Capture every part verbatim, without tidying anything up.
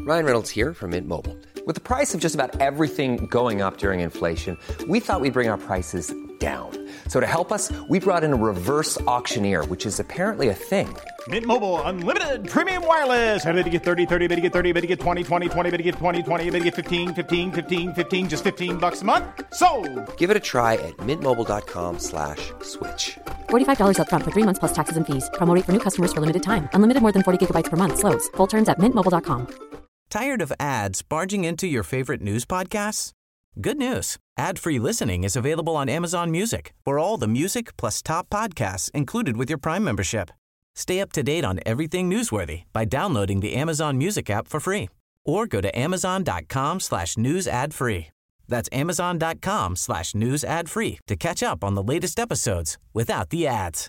Ryan Reynolds here from Mint Mobile. With the price of just about everything going up during inflation, we thought we'd bring our prices down. So to help us, we brought in a reverse auctioneer, which is apparently a thing. Mint Mobile Unlimited Premium Wireless. How to get thirty, thirty, how to get thirty, how to get twenty, twenty, twenty, how to get twenty, twenty, how to get fifteen, fifteen, fifteen, fifteen, just fifteen bucks a month? Sold! Give it a try at mintmobile.com slash switch. forty-five dollars up front for three months plus taxes and fees. Promo rate for new customers for limited time. Unlimited more than forty gigabytes per month. Slows full terms at mint mobile dot com. Tired of ads barging into your favorite news podcasts? Good news. Ad-free listening is available on Amazon Music for all the music plus top podcasts included with your Prime membership. Stay up to date on everything newsworthy by downloading the Amazon Music app for free or go to amazon.com slash news ad free. That's amazon.com slash news ad free to catch up on the latest episodes without the ads.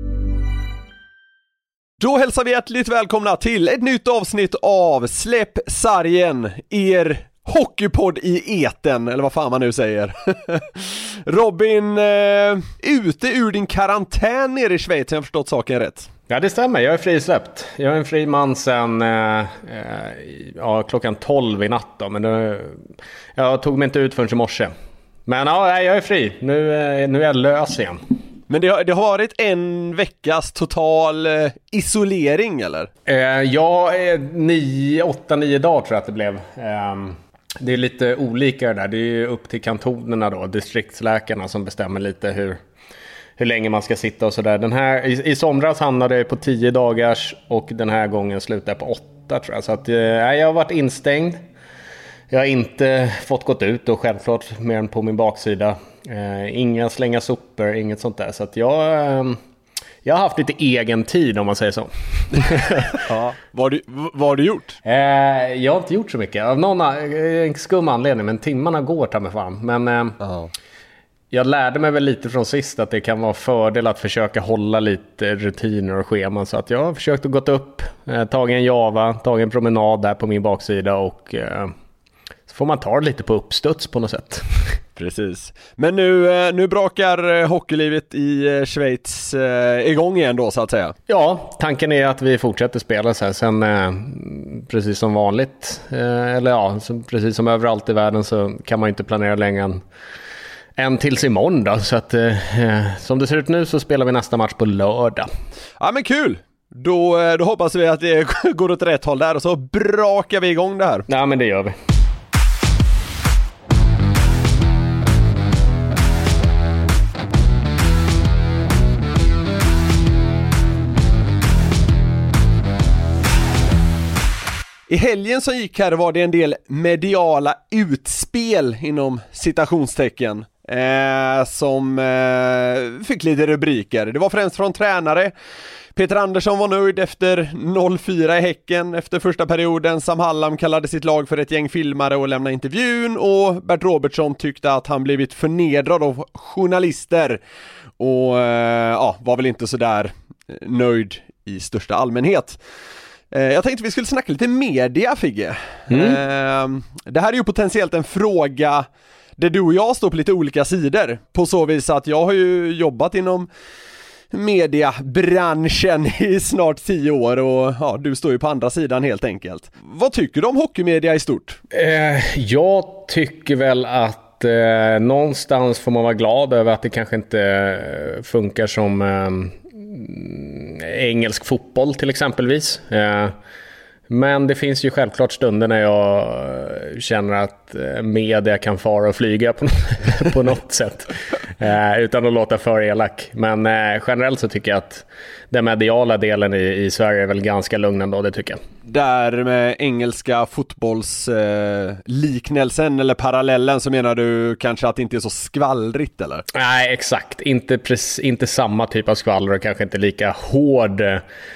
Då hälsar vi hjärtligt välkomna till ett nytt avsnitt av Släpp sargen, er hockeypodd i eten, eller vad fan man nu säger. Robin, eh, ute ur din karantän nere i Schweiz, har jag förstått saken rätt? Ja, det stämmer. Jag är frisläppt. Jag är en fri man sedan eh, eh, ja, klockan tolv i natt då, men det, jag tog mig inte ut förrän i morse. Men ja, jag är fri. Nu, eh, nu är jag lös igen. Men det har, det har varit en veckas total eh, isolering, eller? Eh, ja, eh, nio, åtta, nio dagar tror jag att det blev. Eh, det är lite olika det där. Det är upp till kantonerna då, distriktsläkarna som bestämmer lite hur, hur länge man ska sitta och sådär. Den här, i, i somras hamnade jag på tio dagars och den här gången slutade jag på åtta tror jag. Så att, eh, jag har varit instängd. Jag har inte fått gått ut och självklart mer än på min baksida. Eh, inga slänga sopor, inget sånt där. Så att jag, eh, jag har haft lite egen tid om man säger så. Ja. Vad, du, vad har du gjort? Eh, jag har inte gjort så mycket. Av någon en skum anledning, men timmarna går ta mig fan. Men eh, uh-huh. jag lärde mig väl lite från sist att det kan vara fördel att försöka hålla lite rutiner och scheman. Så att jag har försökt att gått upp, eh, tagit en Java, tagit en promenad där på min baksida och... Eh, så får man ta det lite på uppstuds på något sätt. Precis. Men nu, nu brakar hockeylivet i Schweiz igång igen då, så att säga. Ja, tanken är att vi fortsätter spela så här. Sen precis som vanligt, eller ja, precis som överallt i världen så kan man inte planera längre än, än tills imorgon då. Så att som det ser ut nu så spelar vi nästa match på lördag. Ja, men kul! Då, då hoppas vi att det går åt rätt håll där och så brakar vi igång det här. Ja, men det gör vi. I helgen som gick här var det en del mediala utspel inom citationstecken eh, som eh, fick lite rubriker. Det var främst från tränare. Peter Andersson var nöjd efter noll fyra i Häcken efter första perioden. Sam Hallam kallade sitt lag för ett gäng filmare och lämnade intervjun. Och Bert Robertson tyckte att han blivit förnedrad av journalister. Och eh, ja, var väl inte så där nöjd i största allmänhet. Jag tänkte vi skulle snacka lite media, Figge. Mm. Det här är ju potentiellt en fråga där du och jag står på lite olika sidor. På så vis att jag har ju jobbat inom mediabranschen i snart tio år och ja, du står ju på andra sidan helt enkelt. Vad tycker du om hockeymedia i stort? Eh, jag tycker väl att eh, någonstans får man vara glad över att det kanske inte funkar som... Eh, engelsk fotboll till exempelvis. Men det finns ju självklart stunder när jag känner att media kan fara och flyga på, på något sätt utan att låta för elak. Men generellt så tycker jag att den mediala delen i, i Sverige är väl ganska lugnande och det tycker jag. Där med engelska fotbollsliknelsen eh, eller parallellen så menar du kanske att det inte är så skvallrigt eller? Nej, exakt. Inte, pres- inte samma typ av skvaller och kanske inte lika hård eh,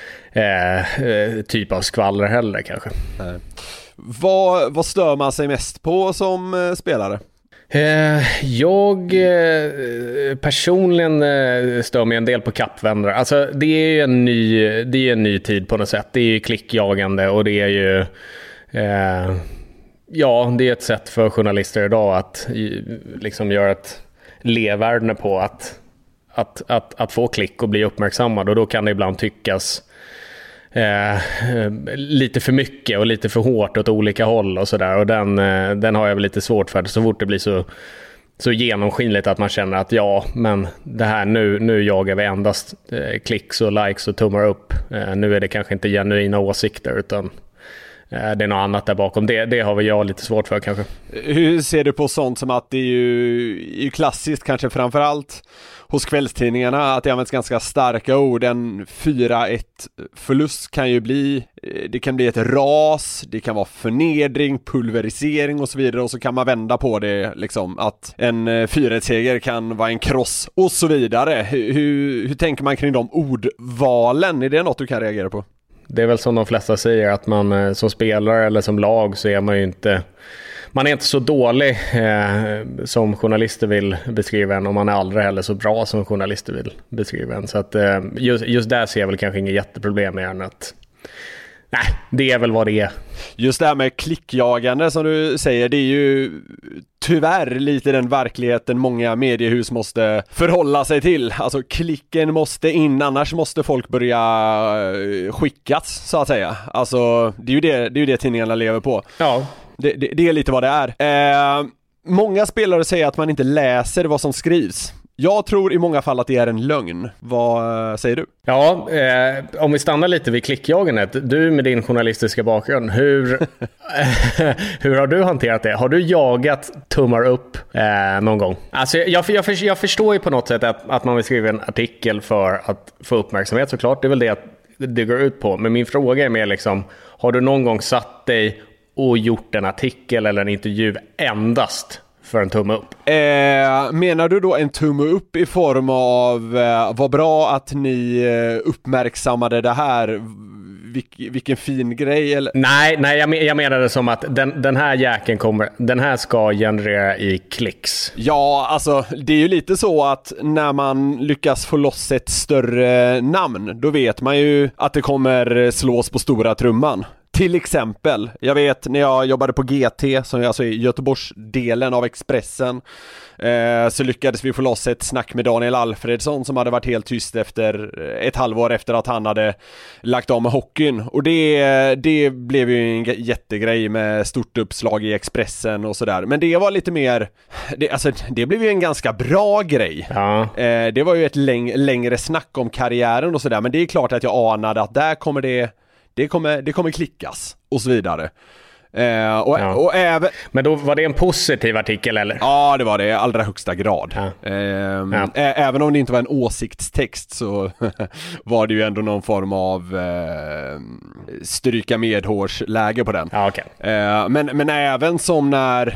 eh, typ av skvaller heller kanske. Nej. Vad, vad stör man sig mest på som eh, spelare? Eh, jag eh, personligen eh, stör mig en del på kappvändare. Alltså det är en ny, det är en ny tid på något sätt. Det är ju klickjagande och det är ju eh, ja, det är ett sätt för journalister idag att liksom göra ett leverne på att, att, att, att få klick och bli uppmärksammad. Och då kan det ibland tyckas eh, lite för mycket och lite för hårt åt olika håll och sådär. Och den, eh, den har jag väl lite svårt för. Så fort det blir så, så genomskinligt att man känner att ja, men det här nu, nu jagar vi endast eh, klicks och likes och tummar upp. Eh, nu är det kanske inte genuina åsikter utan eh, det är något annat där bakom. Det, det har väl jag lite svårt för kanske. Hur ser du på sånt som att det är ju, är ju klassiskt kanske framförallt hos kvällstidningarna att det används ganska starka ord. En fyra ett förlust kan ju bli, det kan bli ett ras, det kan vara förnedring, pulverisering och så vidare, och så kan man vända på det liksom att en fyra ett seger kan vara en kross och så vidare. Hur, hur, hur tänker man kring de ordvalen? Är det något du kan reagera på? Det är väl som de flesta säger att man som spelare eller som lag så är man ju inte man är inte så dålig eh, som journalister vill beskriva en, och man är aldrig heller så bra som journalister vill beskriva en. Så att eh, just, just där ser jag väl kanske inget jätteproblem med än att nej, det är väl vad det är. Just det här med klickjagande som du säger, det är ju tyvärr lite den verkligheten många mediehus måste förhålla sig till. Alltså klicken måste in, annars måste folk börja skickas så att säga. Alltså det är ju det, det, är ju det tidningarna lever på. Ja. Det, det, det är lite vad det är. Eh, många spelare säger att man inte läser vad som skrivs. Jag tror i många fall att det är en lögn. Vad äh, säger du? Ja, eh, om vi stannar lite vid klickjagandet. Du med din journalistiska bakgrund, hur, hur har du hanterat det? Har du jagat tummar upp eh, någon gång? Alltså, jag, jag, jag, jag förstår ju på något sätt att, att man vill skriva en artikel för att få uppmärksamhet såklart. Det är väl det att det går ut på. Men min fråga är mer liksom, har du någon gång satt dig och gjort en artikel eller en intervju endast för en tumme upp? Eh, menar du då en tumme upp i form av eh, vad bra att ni eh, uppmärksammade det här, Vilk, vilken fin grej eller? Nej, nej jag, jag menar det som att den, den här jäkeln kommer, den här ska generera i klicks. Ja, alltså det är ju lite så att när man lyckas få loss ett större namn, då vet man ju att det kommer slås på stora trumman. Till exempel, jag vet när jag jobbade på G T, som alltså är Göteborgsdelen av Expressen, eh, så lyckades vi få loss ett snack med Daniel Alfredsson som hade varit helt tyst efter ett halvår efter att han hade lagt av med hockeyn. Och det, det blev ju en jättegrej med stort uppslag i Expressen och sådär. Men det var lite mer, det, alltså, det blev ju en ganska bra grej. Ja. Eh, det var ju ett läng- längre snack om karriären och sådär, men det är klart att jag anade att där kommer det Det kommer, det kommer klickas och så vidare. Eh, och, ja. och även... Men då var det en positiv artikel eller? Ja, det var det i allra högsta grad. Ja. Eh, ja. ä- även om det inte var en åsiktstext så var det ju ändå någon form av eh, stryka medhårsläge på den. Ja, okay. eh, men, men även som när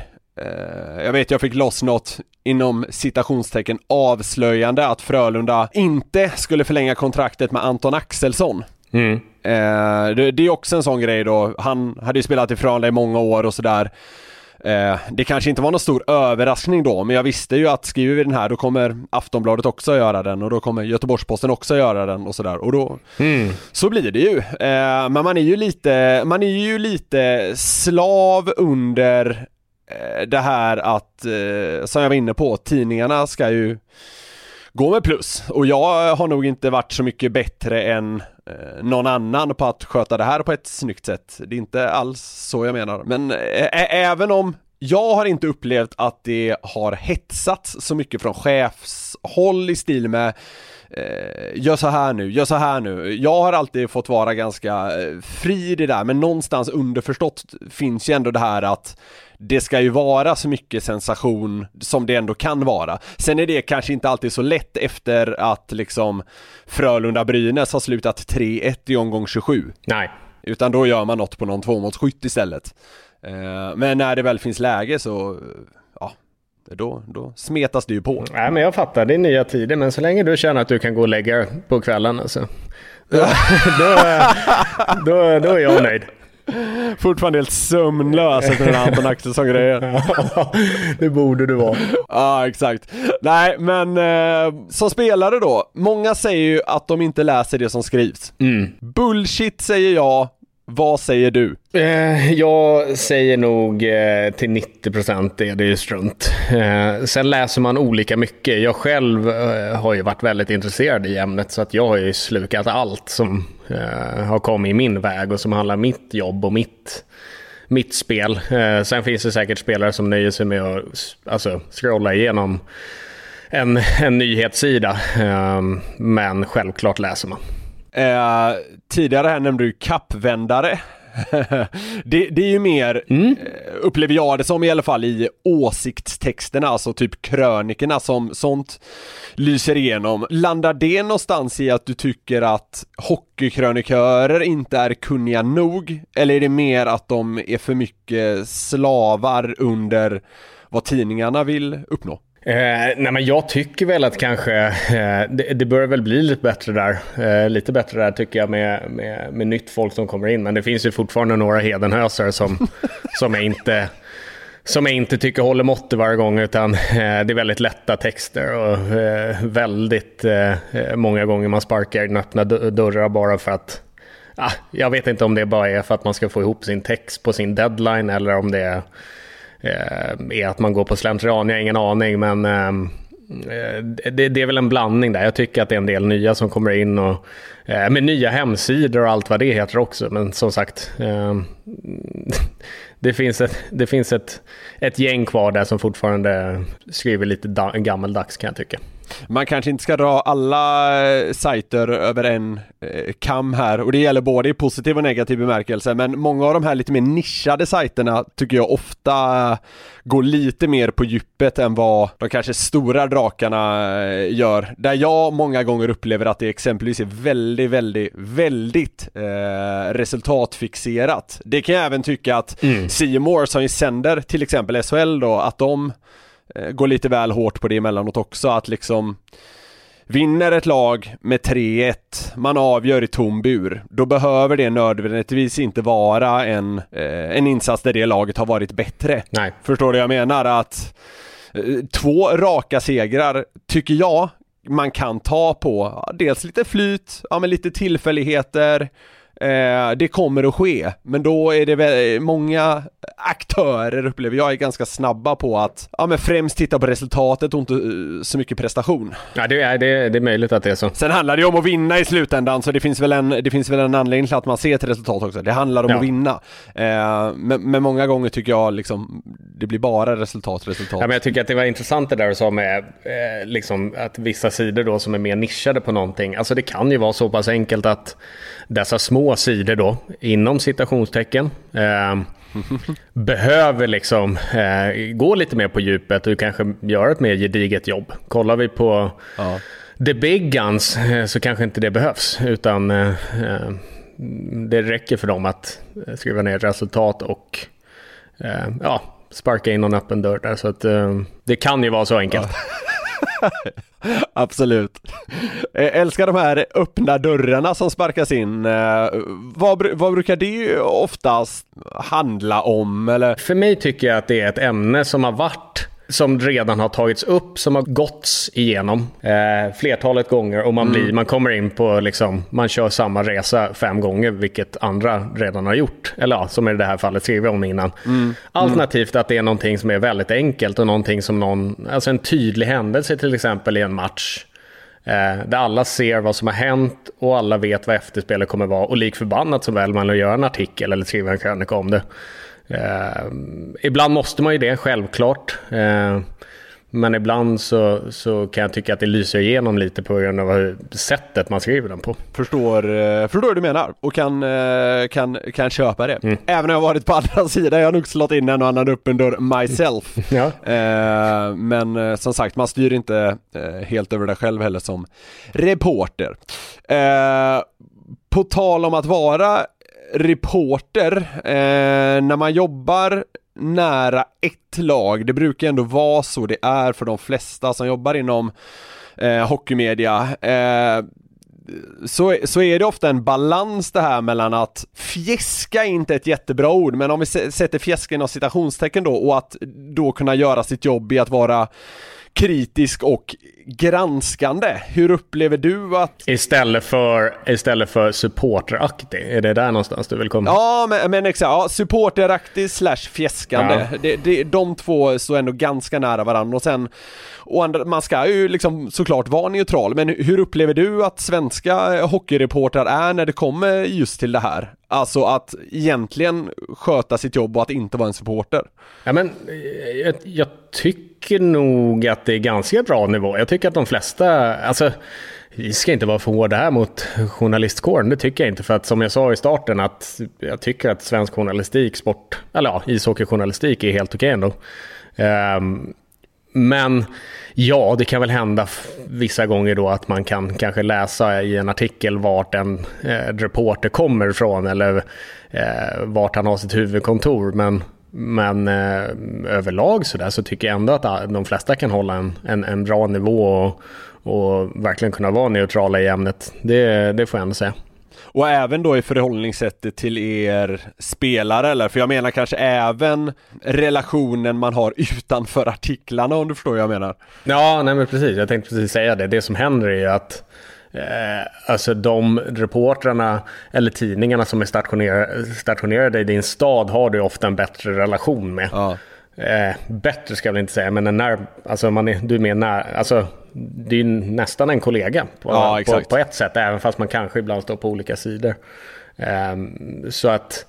eh, jag vet jag fick loss något inom citationstecken avslöjande att Frölunda inte skulle förlänga kontraktet med Anton Axelsson. Mm. Eh, det, det är också en sån grej då. Han hade ju spelat i Frölunda i många år och sådär. Eh, det kanske inte var någon stor överraskning då, men jag visste ju att skriver vi den här då kommer Aftonbladet också göra den och då kommer Göteborgsposten också göra den och sådär. Och då, mm. så blir det ju. Eh, men man är ju lite, man är ju lite slav under eh, det här att, eh, som jag var inne på, tidningarna ska ju gå med plus. Och jag har nog inte varit så mycket bättre än eh, någon annan på att sköta det här på ett snyggt sätt. Det är inte alls så jag menar. Men ä- även om jag har inte upplevt att det har hetsats så mycket från chefshåll i stil med eh, gör så här nu, gör så här nu. Jag har alltid fått vara ganska eh, fri i det där, men någonstans underförstått finns ju ändå det här att det ska ju vara så mycket sensation som det ändå kan vara. Sen är det kanske inte alltid så lätt efter att liksom Frölunda-Brynäs har slutat tre ett i omgång tjugosju. Nej. Utan då gör man något på någon tvåmålsskytt istället. Men när det väl finns läge så ja, då, då smetas det ju på. Nej, men jag fattar, det är nya tider, men så länge du känner att du kan gå och lägga på kvällen alltså, då, då, då, då är jag nöjd. Fortfarande helt sömnlös efter den Anton Axelsson-grejen. Ja, det borde du vara. Ja, exakt. Nej, men eh, som spelare då, många säger ju att de inte läser det som skrivs. Mm. Bullshit säger jag. Vad säger du? Eh, jag säger nog eh, till nittio procent är det ju strunt. Eh, sen läser man olika mycket. Jag själv eh, har ju varit väldigt intresserad i ämnet, så att jag har ju slukat allt som eh, har kommit i min väg och som handlar om mitt jobb och mitt, mitt spel. Eh, sen finns det säkert spelare som nöjer sig med att alltså, scrolla igenom en, en nyhetssida. Eh, men självklart läser man. Eh, tidigare här nämnde du kappvändare. det, det är ju mer, mm. upplever jag det som i alla fall, i åsiktstexterna, alltså typ krönikerna som sånt lyser igenom. Landar det någonstans i att du tycker att hockeykrönikörer inte är kunniga nog? Eller är det mer att de är för mycket slavar under vad tidningarna vill uppnå? Eh, nej men jag tycker väl att kanske eh, det, det börjar väl bli lite bättre där eh, lite bättre där tycker jag med, med, med nytt folk som kommer in, men det finns ju fortfarande några hedenhösar som, som jag inte som jag inte tycker håller mått varje gång, utan eh, det är väldigt lätta texter och eh, väldigt eh, många gånger man sparkar in öppna dörrar bara för att ah, jag vet inte om det bara är för att man ska få ihop sin text på sin deadline eller om det är är att man går på slentrian, jag har ingen aning, men eh, det, det är väl en blandning där. Jag tycker att det är en del nya som kommer in och eh, med nya hemsidor och allt vad det heter också, men som sagt eh, det finns ett, det finns ett, ett gäng kvar där som fortfarande skriver lite da- gammaldags, kan jag tycka. Man kanske inte ska dra alla sajter över en eh, kam här, och det gäller både i positiv och negativ bemärkelse, men många av de här lite mer nischade sajterna tycker jag ofta går lite mer på djupet än vad de kanske stora drakarna gör, där jag många gånger upplever att det exempelvis är väldigt, väldigt, väldigt eh, resultatfixerat. Det kan jag även tycka att mm. C More som ju sänder till exempel S H L då, att de går lite väl hårt på det emellanåt också, att liksom vinner ett lag med tre ett, man avgör i tom bur, då behöver det nödvändigtvis inte vara en, eh, en insats där det laget har varit bättre. Nej. Förstår du jag menar? Att eh, två raka segrar tycker jag man kan ta på dels lite flyt, ja, men lite tillfälligheter. Eh, det kommer att ske, men då är det väl många aktörer, upplever jag, är ganska snabba på att ja, men främst titta på resultatet och inte uh, så mycket prestation. Ja, det är, det, är, det är möjligt att det är så. Sen handlar det ju om att vinna i slutändan, så det finns väl en, det finns väl en anledning till att man ser ett resultat också. Det handlar om ja. att vinna. Eh, men, men många gånger tycker jag liksom, det blir bara resultat, resultat. Ja, men jag tycker att det var intressant det där du sa med eh, liksom att vissa sidor då som är mer nischade på någonting. Alltså det kan ju vara så pass enkelt att dessa små sidor då, inom citationstecken, eh, behöver liksom eh, gå lite mer på djupet och kanske göra ett mer gediget jobb. Kollar vi på ja. The Big Guns eh, så kanske inte det behövs, utan eh, det räcker för dem att skriva ner resultat och eh, ja, sparka in någon öppen dörr där, så att eh, det kan ju vara så enkelt. Ja. Absolut. Jag älskar de här öppna dörrarna som sparkas in. Vad, vad brukar det oftast handla om? Eller? För mig tycker jag att det är ett ämne som har varit, som redan har tagits upp, som har gåtts igenom eh, flertalet gånger, och man blir, mm. man kommer in på liksom, man kör samma resa fem gånger, vilket andra redan har gjort, eller ja, som i det här fallet skrev vi om innan. Mm. Alternativt att det är någonting som är väldigt enkelt och någonting som någon, alltså en tydlig händelse till exempel i en match eh, där alla ser vad som har hänt och alla vet vad efterspelet kommer vara, och lik förbannat så väl man gör en artikel eller skriver en krönika om det. Uh, ibland måste man ju det, självklart, uh, men ibland så, så kan jag tycka att det lyser igenom lite på grund av hur, sättet man skriver den på. Förstår, uh, förstår vad du menar och kan, uh, kan, kan köpa det. Mm. Även när jag har varit på andra sidan, jag har nog slått in en och annan upp en dörr myself. Ja. uh, men uh, som sagt, man styr inte uh, helt över det själv heller som reporter. Uh, på tal om att vara reporter, eh, när man jobbar nära ett lag, det brukar ändå vara så det är för de flesta som jobbar inom eh, hockeymedia, eh, så, så är det ofta en balans det här mellan att fjäska, inte ett jättebra ord, men om vi sätter fjäska inom citationstecken då, och att då kunna göra sitt jobb i att vara kritisk och granskande. Hur upplever du att... Istället för, istället för supporteraktig, är det där någonstans du vill komma? Ja, men, men exakt. Ja, supporteraktig slash fjäskande. Ja. Det, det, de två står ändå ganska nära varandra. Och sen, och andra, man ska ju liksom såklart vara neutral. Men hur upplever du att svenska hockeyreportrar är när det kommer just till det här? Alltså att egentligen sköta sitt jobb och att inte vara en supporter. Ja, men jag, jag tycker nog att det är ganska bra nivå. Jag tycker att de flesta, alltså vi ska inte vara för hårda här mot journalistkåren, det tycker jag inte, för att som jag sa i starten att jag tycker att svensk journalistik, sport, eller ja, ishockeyjournalistik är helt okej ändå. Um, men ja, det kan väl hända vissa gånger då att man kan kanske läsa i en artikel vart en eh, reporter kommer ifrån eller eh, vart han har sitt huvudkontor, men Men eh, överlag så där så tycker jag ändå att de flesta kan hålla en, en, en bra nivå och, och verkligen kunna vara neutrala i ämnet. Det, det får jag ändå säga. Och även då i förhållningssättet till er spelare, eller? För jag menar kanske även relationen man har utanför artiklarna, om du förstår vad jag menar. Ja, nej men precis. Jag tänkte precis säga det. Det som händer är ju att Eh, alltså de reportrarna eller tidningarna som är stationerade, stationerade i din stad har du ofta en bättre relation med. Ja. Eh, bättre ska jag väl inte säga, men när, alltså man är, du är med när, alltså det är nästan en kollega på, ja, på, på ett sätt, även fast man kanske ibland står på olika sidor. Eh, så att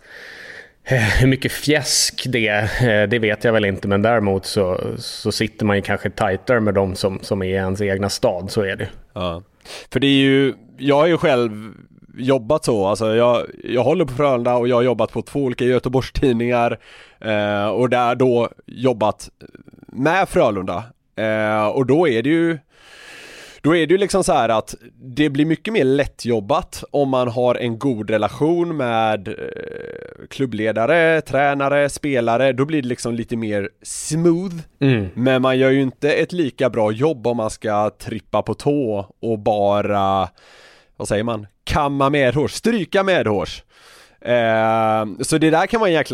hur mycket fjäsk det är, det vet jag väl inte, men däremot så, så sitter man ju kanske tajtare med dem som, som är i ens egna stad, så är det. Ja. För det är ju, jag har ju själv jobbat så, alltså jag, jag håller på Frölunda och jag har jobbat på två olika Göteborgstidningar eh, och där då jobbat med Frölunda eh, och då är det ju Då är det ju liksom så här att det blir mycket mer lättjobbat om man har en god relation med eh, klubbledare, tränare, spelare. Då blir det liksom lite mer smooth. Mm. Men man gör ju inte ett lika bra jobb om man ska trippa på tå och bara, vad säger man, kamma medhårs, stryka medhårs. Eh, så det där kan vara en jäkla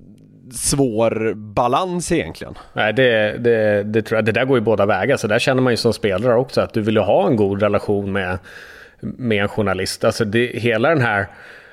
svår balans egentligen. Nej, det, det, det tror jag, det där går ju båda vägar, så där känner man ju som spelare också att du vill ju ha en god relation med, med en journalist. Alltså det, hela den här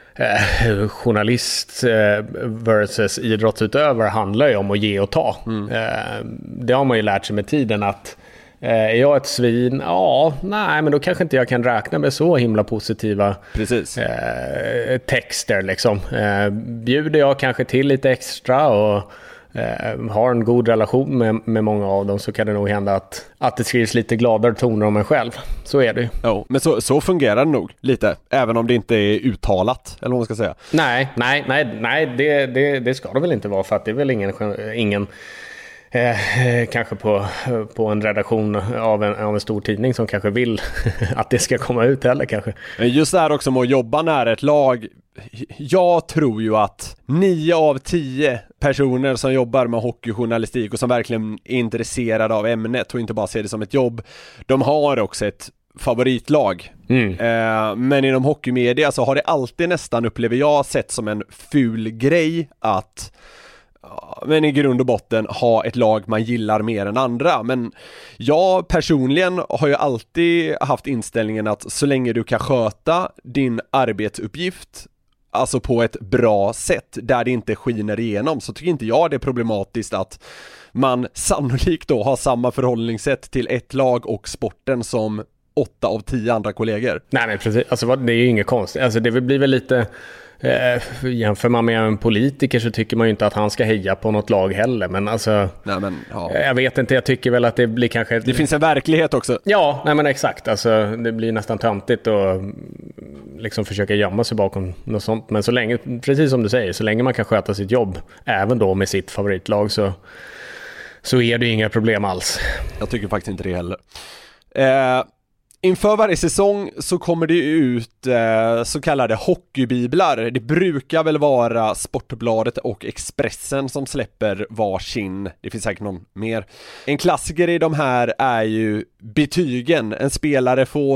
eh, journalist eh, versus idrottsutövare handlar ju om att ge och ta. Mm. Eh, det har man ju lärt sig med tiden att är jag ett svin? Ja, nej, men då kanske inte jag kan räkna med så himla positiva Precis. Eh, texter liksom. Eh, bjuder jag kanske till lite extra och eh, har en god relation med, med många av dem, så kan det nog hända att, att det skrivs lite gladare toner om en själv. Så är det ju. Jo, men så, så fungerar det nog lite, även om det inte är uttalat, eller vad man ska säga. Nej, nej, nej, nej det, det, det ska det väl inte vara, för att det är väl ingen, ingen Eh, kanske på, på en redaktion av en, av en stor tidning som kanske vill att det ska komma ut heller kanske. Just det här också med att jobba nära ett lag. Jag tror ju att nio av tio personer som jobbar med hockeyjournalistik och som verkligen är intresserade av ämnet och inte bara ser det som ett jobb, de har också ett favoritlag. Mm. Eh, men inom hockeymedia så har det alltid nästan, upplever jag, sett som en ful grej att men i grund och botten ha ett lag man gillar mer än andra. Men jag personligen har ju alltid haft inställningen att så länge du kan sköta din arbetsuppgift, alltså på ett bra sätt där det inte skiner igenom, så tycker inte jag det är problematiskt att man sannolikt då har samma förhållningssätt till ett lag och sporten som åtta av tio andra kollegor. Nej men precis, alltså det är ju inget konstigt. Alltså det blir väl lite Eh, jämför man med en politiker så tycker man ju inte att han ska heja på något lag heller, men alltså nej, men, ja. jag vet inte, jag tycker väl att det blir kanske det finns en verklighet också. Ja, nej men exakt, alltså det blir nästan töntigt och liksom försöka gömma sig bakom något sånt, men så länge, precis som du säger, så länge man kan sköta sitt jobb även då med sitt favoritlag, så så är det ju inga problem alls. Jag tycker faktiskt inte det heller. Eh Inför varje säsong så kommer det ut eh, så kallade hockeybiblar. Det brukar väl vara Sportbladet och Expressen som släpper varsin. Det finns säkert någon mer. En klassiker i de här är ju betygen. En spelare får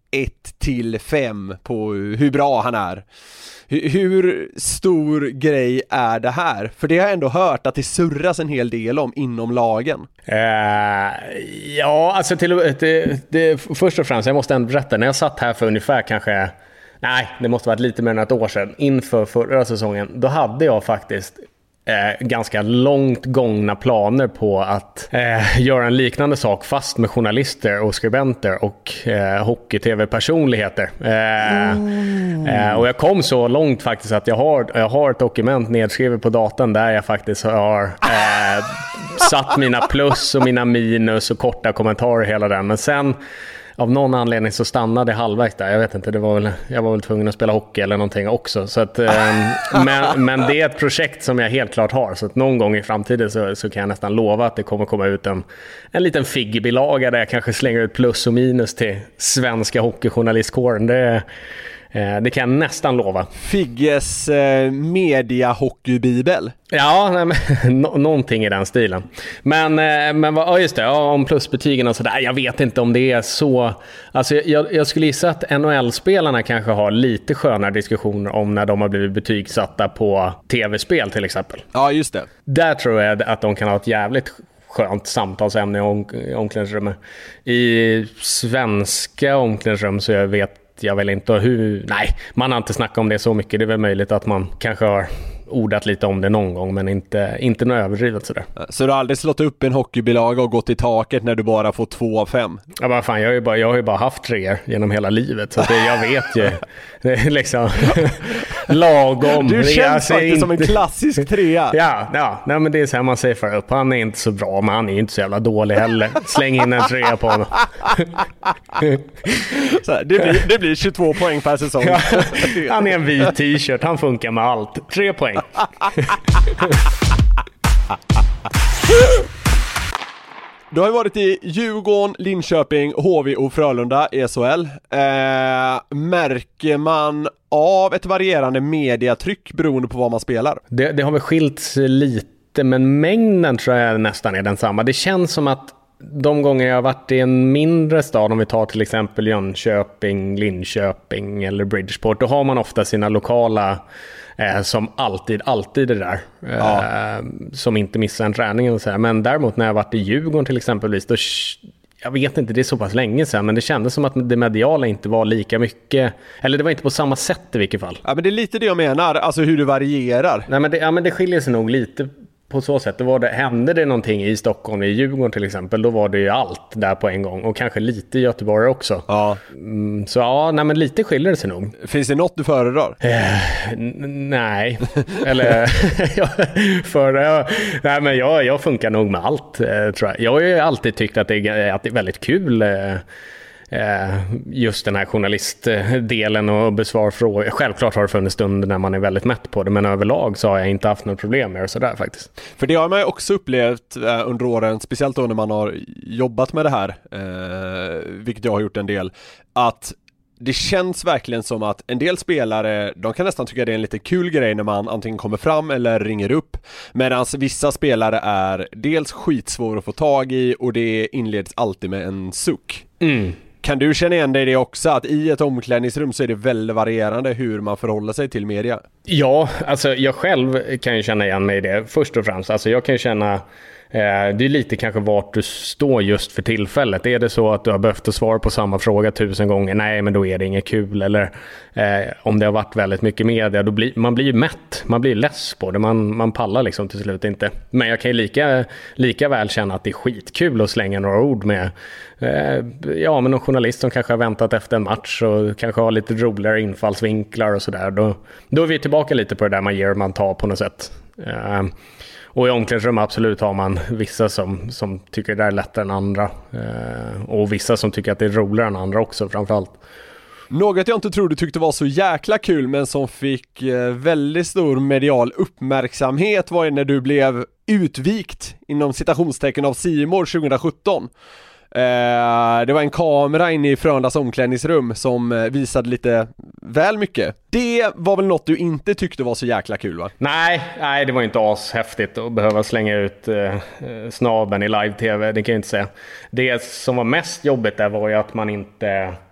ett till fem på hur bra han är. Hur, hur stor grej är det här? För det har jag ändå hört att det surras en hel del om inom lagen. Uh, ja, alltså till, det, det, först och främst, jag måste ändå berätta, när jag satt här för ungefär kanske, nej, det måste varit lite mer än ett år sedan, inför förra säsongen, då hade jag faktiskt Eh, ganska långt gångna planer på att eh, göra en liknande sak fast med journalister och skribenter och eh, hockey-tv-personligheter. Eh, mm. eh, och jag kom så långt faktiskt att jag har, jag har ett dokument nedskrivet på datan där jag faktiskt har eh, satt mina plus och mina minus och korta kommentarer hela den. Men sen av någon anledning så stannade det halvvägs där. Jag vet inte, det var väl, jag var väl tvungen att spela hockey eller någonting också. Så att, eh, men, men det är ett projekt som jag helt klart har. Så att någon gång i framtiden så, så kan jag nästan lova att det kommer komma ut en, en liten figbilaga där jag kanske slänger ut plus och minus till svenska hockeyjournalistkåren. Det Eh, det kan jag nästan lova. Figges eh, media-hockeybibel. Ja, nej, men, no- någonting i den stilen. Men, eh, men ja, just det, ja, om plusbetygen och sådär. Jag vet inte om det är så. Alltså, jag, jag skulle gissa att N H L-spelarna kanske har lite skönare diskussioner om när de har blivit betygsatta på tv-spel till exempel. Ja, just det. Där tror jag att de kan ha ett jävligt skönt samtalsämne i om- omklädningsrummet. I svenska omklädningsrum så jag vet jag väl inte hur, nej, man har inte snackat om det så mycket. Det är väl möjligt att man kanske har ordat lite om det någon gång, men inte, inte något överdrivet sådär. Så du har aldrig slått upp en hockeybilaga och gått i taket när du bara får två av fem? Ja, vad fan, jag har ju bara, jag har ju bara haft tre genom hela livet, så att det, jag vet ju. Det är liksom lagom. Du känns alltså faktiskt inte som en klassisk trea. Ja, ja, nej, men det är så här man säger för upp. Han är inte så bra, men han är inte så jävla dålig heller. Släng in en trea på honom. Så här, det, blir, det blir tjugotvå poäng per säsong. Ja, han är en vit t-shirt, han funkar med allt. Tre poäng. Du har ju varit i Djurgården, Linköping, H V och Frölunda i S H L. Eh, märker man av ett varierande mediatryck beroende på vad man spelar? Det, det har väl skilt lite, men mängden tror jag nästan är densamma. Det känns som att de gånger jag har varit i en mindre stad, om vi tar till exempel Jönköping, Linköping eller Bridgeport, då har man ofta sina lokala eh, som alltid, alltid är där. Ja. Eh, som inte missar en träning och så här. Men däremot när jag har varit i Djurgården till exempelvis, då, jag vet inte, det är så pass länge sedan, men det kändes som att det mediala inte var lika mycket, eller det var inte på samma sätt i vilket fall. Ja, men det är lite det jag menar, alltså hur det varierar. Nej, men det, ja, men det skiljer sig nog lite på så sätt. Det var det, hände det någonting i Stockholm, i Djurgården till exempel, då var det ju allt där på en gång. Och kanske lite i Göteborg också. Ja. Mm, så ja, nej, men lite skiljer det sig nog. Finns det något du föredrar? Eh, n- nej. Eller för, uh, nej, men jag, jag funkar nog med allt, uh, tror jag. Jag har ju alltid tyckt att det är, att det är väldigt kul uh, just den här journalistdelen och besvara frågor. Självklart har det funnits stunder när man är väldigt mätt på det, men överlag så har jag inte haft något problem med det sådär faktiskt. För det har man ju också upplevt eh, under åren, speciellt då när man har jobbat med det här, eh, vilket jag har gjort en del, att det känns verkligen som att en del spelare, de kan nästan tycka det är en lite kul grej när man antingen kommer fram eller ringer upp, medan vissa spelare är dels skitsvår att få tag i och det inleds alltid med en suck. Mm. Kan du känna igen dig i det också, att i ett omklädningsrum så är det väldigt varierande hur man förhåller sig till media? Ja, alltså jag själv kan ju känna igen mig i det först och främst. Alltså jag kan ju känna, eh, det är lite kanske vart du står just för tillfället. Är det så att du har behövt att svara på samma fråga tusen gånger, nej men då är det inget kul. Eller eh, om det har varit väldigt mycket media, då blir man blir ju mätt, man blir less på det, man, man pallar liksom till slut inte. Men jag kan ju lika, lika väl känna att det är skitkul att slänga några ord med ja, men någon journalist som kanske har väntat efter en match och kanske har lite roligare infallsvinklar och sådär. Då, då är vi tillbaka lite på det där man ger och man tar på något sätt. Uh, och i omklädningsrum absolut har man vissa som, som tycker det är lättare än andra. Uh, och vissa som tycker att det är roligare än andra också framförallt. Något jag inte tror du tyckte var så jäkla kul men som fick eh, väldigt stor medial uppmärksamhet var när du blev utvikt inom citationstecken av C More tjugohundrasjutton. Eh, det var en kamera inne i Frölundas omklädningsrum som eh, visade lite väl mycket. Det var väl något du inte tyckte var så jäkla kul, va? Nej, nej det var inte ashäftigt att behöva slänga ut eh, snaben i live-tv, det kan jag inte säga. Det som var mest jobbigt där var ju att man inte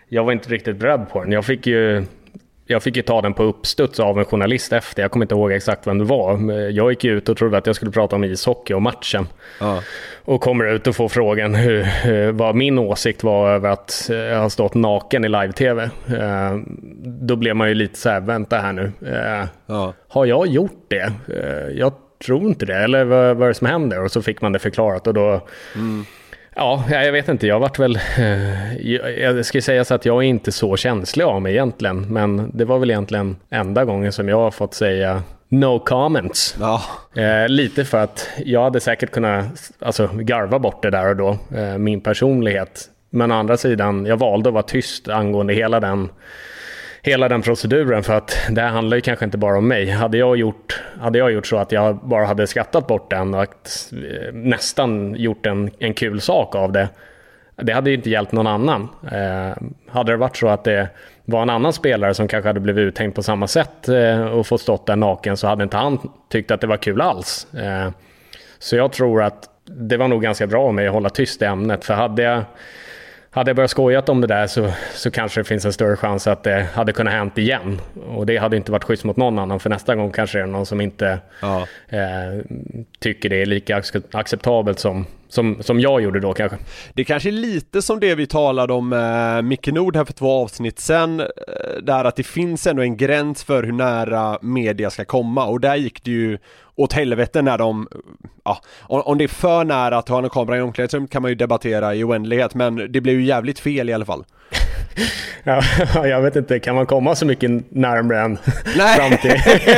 jag var inte riktigt beredd på den. Jag fick ju Jag fick ju ta den på uppstuds av en journalist efter. Jag kommer inte ihåg exakt vem det var. Jag gick ut och trodde att jag skulle prata om ishockey och matchen. Ja. Och kommer ut och får frågan hur, vad min åsikt var över att jag har stått naken i live-tv. Då blev man ju lite så här, vänta här nu. Ja. Har jag gjort det? Jag tror inte det. Eller vad, vad är det som händer? Och så fick man det förklarat och då... Mm. Ja, jag vet inte. Jag har varit väl... Jag ska säga så att jag är inte så känslig av mig egentligen. Men det var väl egentligen enda gången som jag har fått säga no comments. Ja. Eh, lite för att jag hade säkert kunnat alltså, garva bort det där och då. Eh, min personlighet. Men å andra sidan, jag valde att vara tyst angående hela den... Hela den proceduren, för att det här handlar ju kanske inte bara om mig. Hade jag gjort, hade jag gjort så att jag bara hade skattat bort den och att, eh, nästan gjort en, en kul sak av det, det hade ju inte hjälpt någon annan. Eh, hade det varit så att det var en annan spelare som kanske hade blivit uthängd på samma sätt eh, och fått stått där naken, så hade inte han tyckt att det var kul alls. Eh, så jag tror att det var nog ganska bra med att hålla tyst i ämnet, för hade jag Hade jag börjat skojat om det där så, så kanske det finns en större chans att det hade kunnat hänt igen. Och det hade inte varit schysst mot någon annan. För nästa gång kanske det är någon som inte ja. eh, tycker det är lika acceptabelt som, som, som jag gjorde då kanske. Det kanske är lite som det vi talade om eh, Micke Nord här för två avsnitt sen. Eh, där att det finns ändå en gräns för hur nära media ska komma. Och där gick det ju åt helvete när de... Ja, om, om det är för nära att ha en kamera i omklädningsrum kan man ju debattera i oändlighet. Men det blev ju jävligt fel i alla fall. Ja, jag vet inte, kan man komma så mycket närmare än nej. Fram till?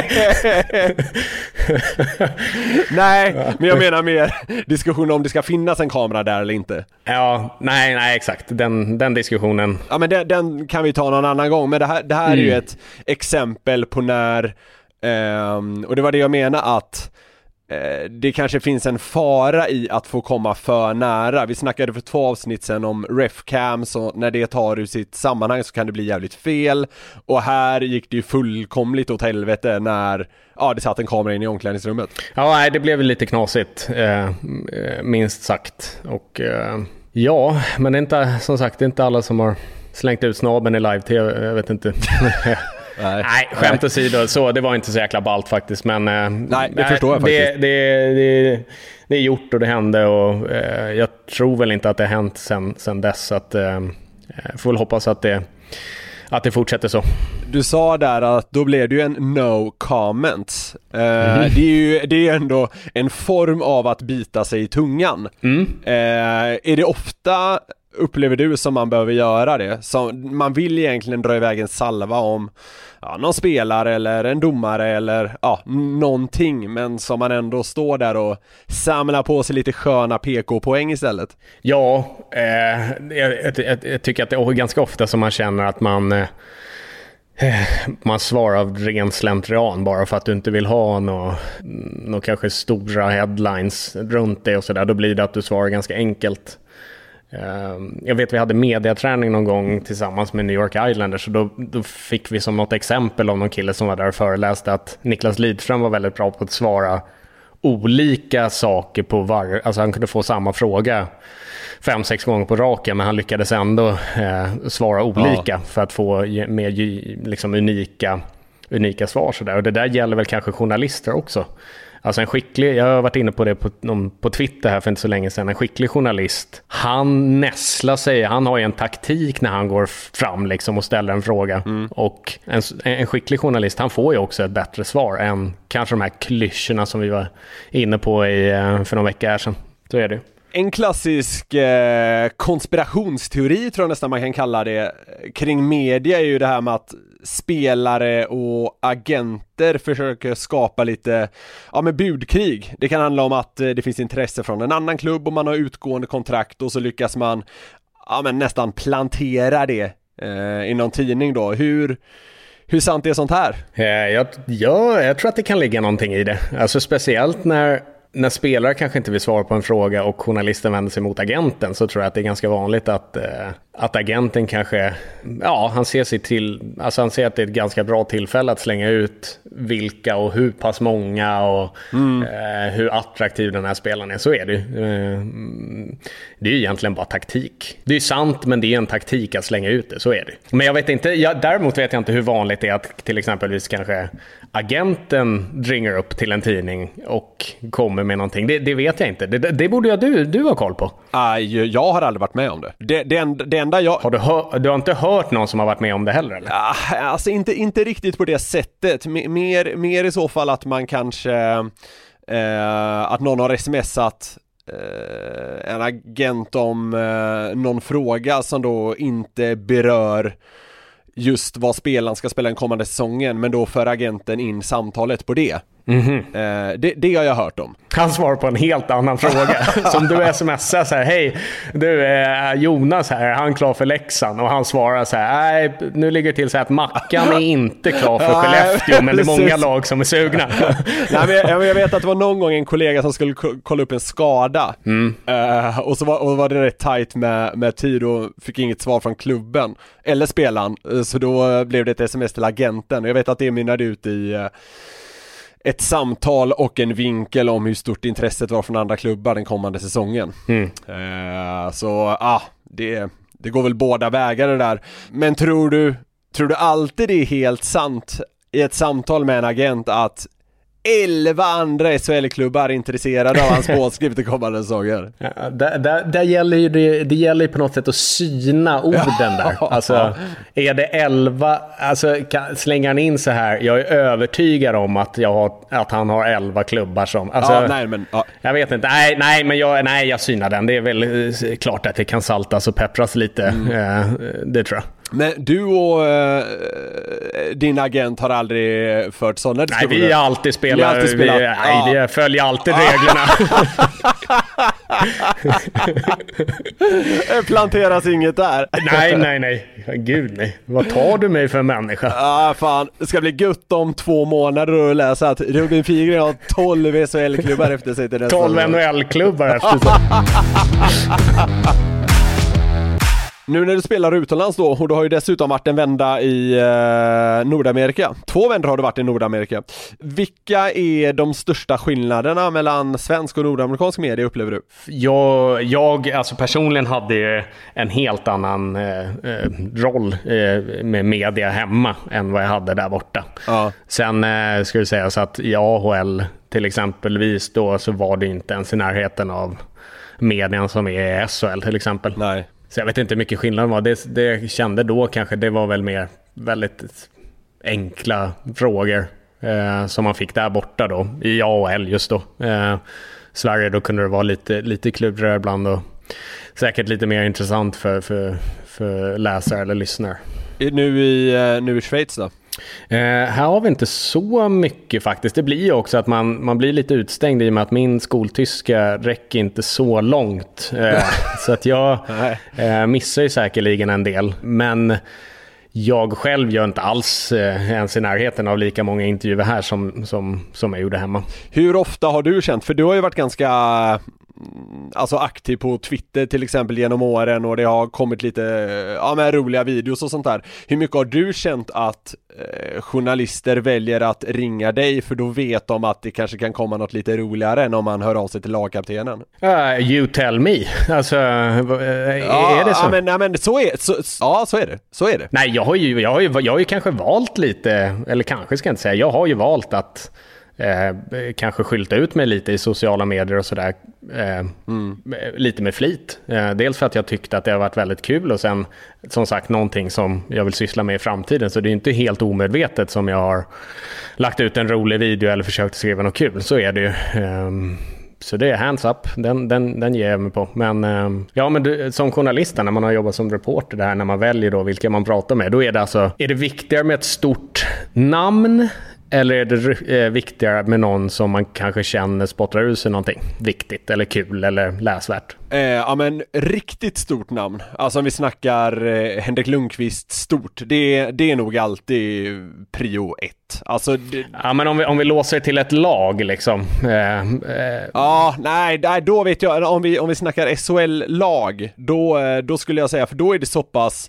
Nej, men jag menar mer diskussion om det ska finnas en kamera där eller inte. Ja, nej, nej exakt, den, den diskussionen. Ja, men den, den kan vi ta någon annan gång. Men det här, det här mm. är ju ett exempel på när, um, och det var det jag menar att det kanske finns en fara i att få komma för nära. Vi snackade för två avsnitt sedan om refcams och när det tar ur sitt sammanhang så kan det bli jävligt fel. Och här gick det ju fullkomligt åt helvete när ja, det satt en kamera in i omklädningsrummet. Ja, nej, det blev lite knasigt eh, minst sagt. Och eh, ja, men det är inte, som sagt, det är inte alla som har slängt ut snabben i live-tv, jag vet inte. Nej, nej, skämt åsido, så det var inte så jäkla ballt faktiskt, men nej, det förstår jag faktiskt. Det, det, det, det är gjort och det hände och eh, jag tror väl inte att det har hänt sen, sen dess, så att eh, får väl hoppas att det, att det fortsätter så. Du sa där att då blev det ju en no comment. Eh, mm. Det är ju det är ändå en form av att bita sig i tungan. Mm. Eh, är det ofta, upplever du, som man behöver göra det? Så man vill egentligen dra iväg en salva om ja, någon spelare eller en domare eller ja, någonting, men som man ändå står där och samlar på sig lite sköna P K-poäng istället. Ja, eh, jag, jag, jag tycker att det är ganska ofta som man känner att man eh, man svarar av ren slentrian bara för att du inte vill ha några nå kanske stora headlines runt det och sådär. Då blir det att du svarar ganska enkelt. Jag vet vi hade mediaträning någon gång tillsammans med New York Islanders, och då, då fick vi som något exempel av någon kille som var där och föreläste att Niklas Lidström var väldigt bra på att svara olika saker på var, alltså han kunde få samma fråga fem, sex gånger på raken, men han lyckades ändå eh, svara olika ja. För att få mer liksom unika, unika svar så där. Och det där gäller väl kanske journalister också. Alltså en skicklig, jag har varit inne på det på, på Twitter här för inte så länge sedan, en skicklig journalist, han näslar sig, han har ju en taktik när han går fram liksom och ställer en fråga. Mm. Och en, en skicklig journalist, han får ju också ett bättre svar än kanske de här klyschorna som vi var inne på i, för några veckor sedan. Så är det. En klassisk eh, konspirationsteori tror jag nästan man kan kalla det kring media är ju det här med att spelare och agenter försöker skapa lite ja, med budkrig. Det kan handla om att eh, det finns intresse från en annan klubb och man har utgående kontrakt och så lyckas man ja, men nästan plantera det eh, i någon tidning då. Hur, hur sant är sånt här? Jag, jag, jag tror att det kan ligga någonting i det. Alltså speciellt när när spelare kanske inte vill svara på en fråga och journalisten vänder sig mot agenten, så tror jag att det är ganska vanligt att, eh, att agenten kanske, ja, han ser sig till, alltså han ser att det är ett ganska bra tillfälle att slänga ut vilka och hur pass många och mm. eh, hur attraktiv den här spelaren är. Så är det ju. Eh, det är ju egentligen bara taktik. Det är ju sant, men det är en taktik att slänga ut det, så är det. Men jag vet inte, jag, däremot vet jag inte hur vanligt det är att till exempelvis kanske agenten ringer upp till en tidning och kommer med någonting. Det, det vet jag inte. Det, det borde jag du, du ha koll på. Aj, jag har aldrig varit med om det. Det, det, enda, det enda jag... Har du, hör, du har inte hört någon som har varit med om det heller, eller? Ja, alltså inte, inte riktigt på det sättet. Mer, mer i så fall att man kanske... Eh, att någon har smsat eh, en agent om eh, någon fråga som då inte berör just vad spelaren ska spela den kommande säsongen, men då för agenten in samtalet på det. Mm-hmm. Eh, det, det har jag hört om. Han svarar på en helt annan fråga. Som du smsar så här: hej, du är Jonas här, han är klar för Leksand. Och han svarar så här: nej, nu ligger det till så här att Mackan är inte klar för Skellefteå, men det är många lag som är sugna. Nej, men jag, jag vet att det var någon gång en kollega som skulle kolla upp en skada. Mm. Uh, och så var, och var det rätt tajt med, med tid och fick inget svar från klubben eller spelaren. Uh, så då blev det ett sms till agenten. Och jag vet att det mynnade ut i... Uh, ett samtal och en vinkel om hur stort intresset var från andra klubbar den kommande säsongen. Mm. Uh, så ah, det, det går väl båda vägar det där. Men tror du, tror du alltid det är helt sant i ett samtal med en agent att elva andra S H L-klubbar är intresserade av hans påskrift i kommande säsonger? Ja, där, där, där gäller ju det, det gäller ju på något sätt att syna orden där. Alltså, är det elva, alltså kan, slänger han in så här: jag är övertygad om att, jag har, att han har elva klubbar som... Alltså, ja, nej, men, ja. Jag vet inte, nej, nej men jag, nej, jag synar den. Det är väl klart att det kan saltas och peppras lite, mm. det tror jag. Men du och äh, din agent har aldrig fört sådana diskussioner? Nej, vi har alltid spelat. Vi har alltid spelat. Vi, nej, ja. Vi följer alltid reglerna. Planteras inget där. Nej, nej, nej. Gud, nej. Vad tar du mig för en människa? Ja, ah, fan. Det ska bli gött om två månader och läsa att Rubin Figren har tolv S H L-klubbar efter sig till nästa. tolv N H L-klubbar efter sig. Nu när du spelar utomlands då, och du har ju dessutom varit en vända i eh, Nordamerika. Två vändor har du varit i Nordamerika. Vilka är de största skillnaderna mellan svensk och nordamerikansk media, upplever du? Jag, jag alltså personligen hade en helt annan eh, roll eh, med media hemma än vad jag hade där borta. Ja. Sen eh, skulle jag säga så att i A H L till exempelvis då, så var det inte ens i närheten av medien som är i S H L till exempel. Nej. Så jag vet inte hur mycket skillnad var. Det, det jag kände då kanske, det var väl mer väldigt enkla frågor eh, som man fick där borta då, i A H L just då. Eh, Sverige då kunde det vara lite, lite klurigare ibland och säkert lite mer intressant för, för, för läsare eller lyssnare. Nu i, nu i Schweiz då? Eh, här har vi inte så mycket faktiskt. Det blir ju också att man, man blir lite utstängd i och med att min skoltyska räcker inte så långt. Eh, så att jag eh, missar ju säkerligen en del. Men jag själv gör inte alls eh, ens i närheten av lika många intervjuer här som, som, som jag gjorde hemma. Hur ofta har du känt? För du har ju varit ganska... alltså aktiv på Twitter till exempel genom åren, och det har kommit lite ja, med roliga videos och sånt där. Hur mycket har du känt att eh, journalister väljer att ringa dig för då vet de att det kanske kan komma något lite roligare än om man hör av sig till lagkaptenen? Uh, you tell me. Alltså, är ja, det så? Ja, men, ja, men så är så, ja, så är det. Så är det. Nej, jag har ju jag har ju, jag har ju kanske valt lite, eller kanske ska jag inte säga, jag har ju valt att Eh, kanske skylta ut mig lite i sociala medier och sådär, eh, mm. lite med flit. Eh, dels för att jag tyckte att det har varit väldigt kul, och sen som sagt någonting som jag vill syssla med i framtiden, så det är inte helt omedvetet som jag har lagt ut en rolig video eller försökt skriva något kul, så är det ju. Eh, så det är hands up, den, den, den ger jag mig på. Men eh, ja, men du, som journalist när man har jobbat som reporter där, när man väljer då vilka man pratar med, då är det alltså, är det viktigare med ett stort namn Eller är det eh, viktigare med någon som man kanske känner spottar ur sig någonting viktigt eller kul eller läsvärt? Eh, ja men riktigt stort namn. Alltså om vi snackar eh, Henrik Lundqvist stort. Det, det är nog alltid prio ett. Alltså, det... Ja men om vi, om vi låser till ett lag liksom. Eh, eh... Ja, nej, nej, då vet jag. Om vi, om vi snackar S H L-lag, då, då skulle jag säga, för då är det så pass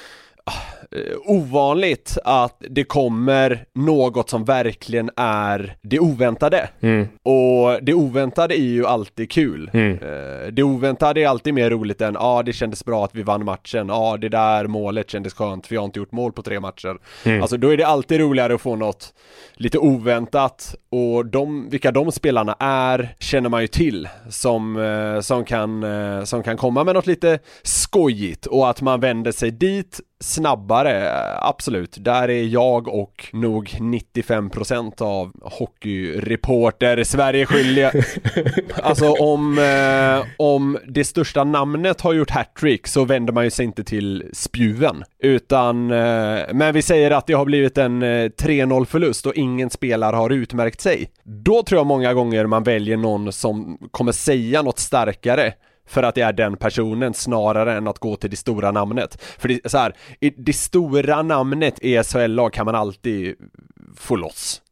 ovanligt att det kommer något som verkligen är det oväntade. Mm. Och det oväntade är ju alltid kul. Mm. Det oväntade är alltid mer roligt än ja, ah, det kändes bra att vi vann matchen. Ja, ah, det där målet kändes skönt för jag har inte gjort mål på tre matcher. Mm. Alltså då är det alltid roligare att få något lite oväntat, och de, vilka de spelarna är känner man ju till som, som, kan, som kan komma med något lite skojigt, och att man vänder sig dit snabbare, absolut. Där är jag och nog nittiofem procent av hockeyreporter Sverige skyldiga. Alltså om, eh, om det största namnet har gjort hattrick så vänder man ju sig inte till spjuven. Utan, eh, men vi säger att det har blivit en eh, tre noll förlust och ingen spelare har utmärkt sig. Då tror jag många gånger man väljer någon som kommer säga något starkare, för att det är den personen snarare än att gå till det stora namnet. För det, så här, det stora namnet i S H L-lag kan man alltid få loss.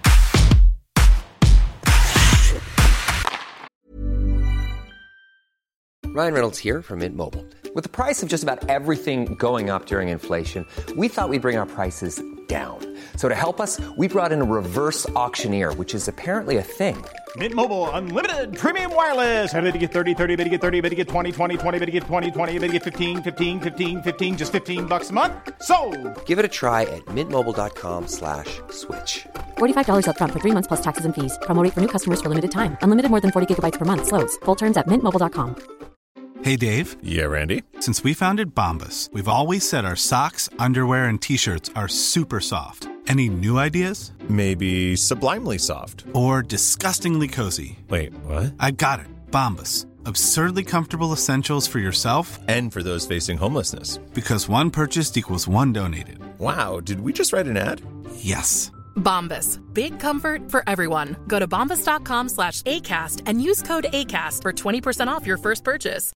Ryan Reynolds here from Mint Mobile. With the price of just about everything going up during inflation, we thought we'd bring our prices down. So to help us, we brought in a reverse auctioneer, which is apparently a thing. Mint Mobile Unlimited Premium Wireless. How to get thirty, thirty, how to get thirty, how to get twenty, twenty, twenty, how to get twenty, twenty, how to get fifteen, fifteen, fifteen, fifteen, just fifteen bucks a month? Sold! Give it a try at mintmobile.com slash switch. forty-five dollars up front for three months plus taxes and fees. Promo rate for new customers for limited time. Unlimited more than forty gigabytes per month. Slows full terms at mint mobile dot com. Hey, Dave. Yeah, Randy. Since we founded Bombas, we've always said our socks, underwear, and T-shirts are super soft. Any new ideas? Maybe sublimely soft. Or disgustingly cozy. Wait, what? I got it. Bombas. Absurdly comfortable essentials for yourself and for those facing homelessness. Because one purchased equals one donated. Wow, did we just write an ad? Yes. Bombas. Big comfort for everyone. Go to bombas.com slash ACAST and use code ACAST for twenty percent off your first purchase.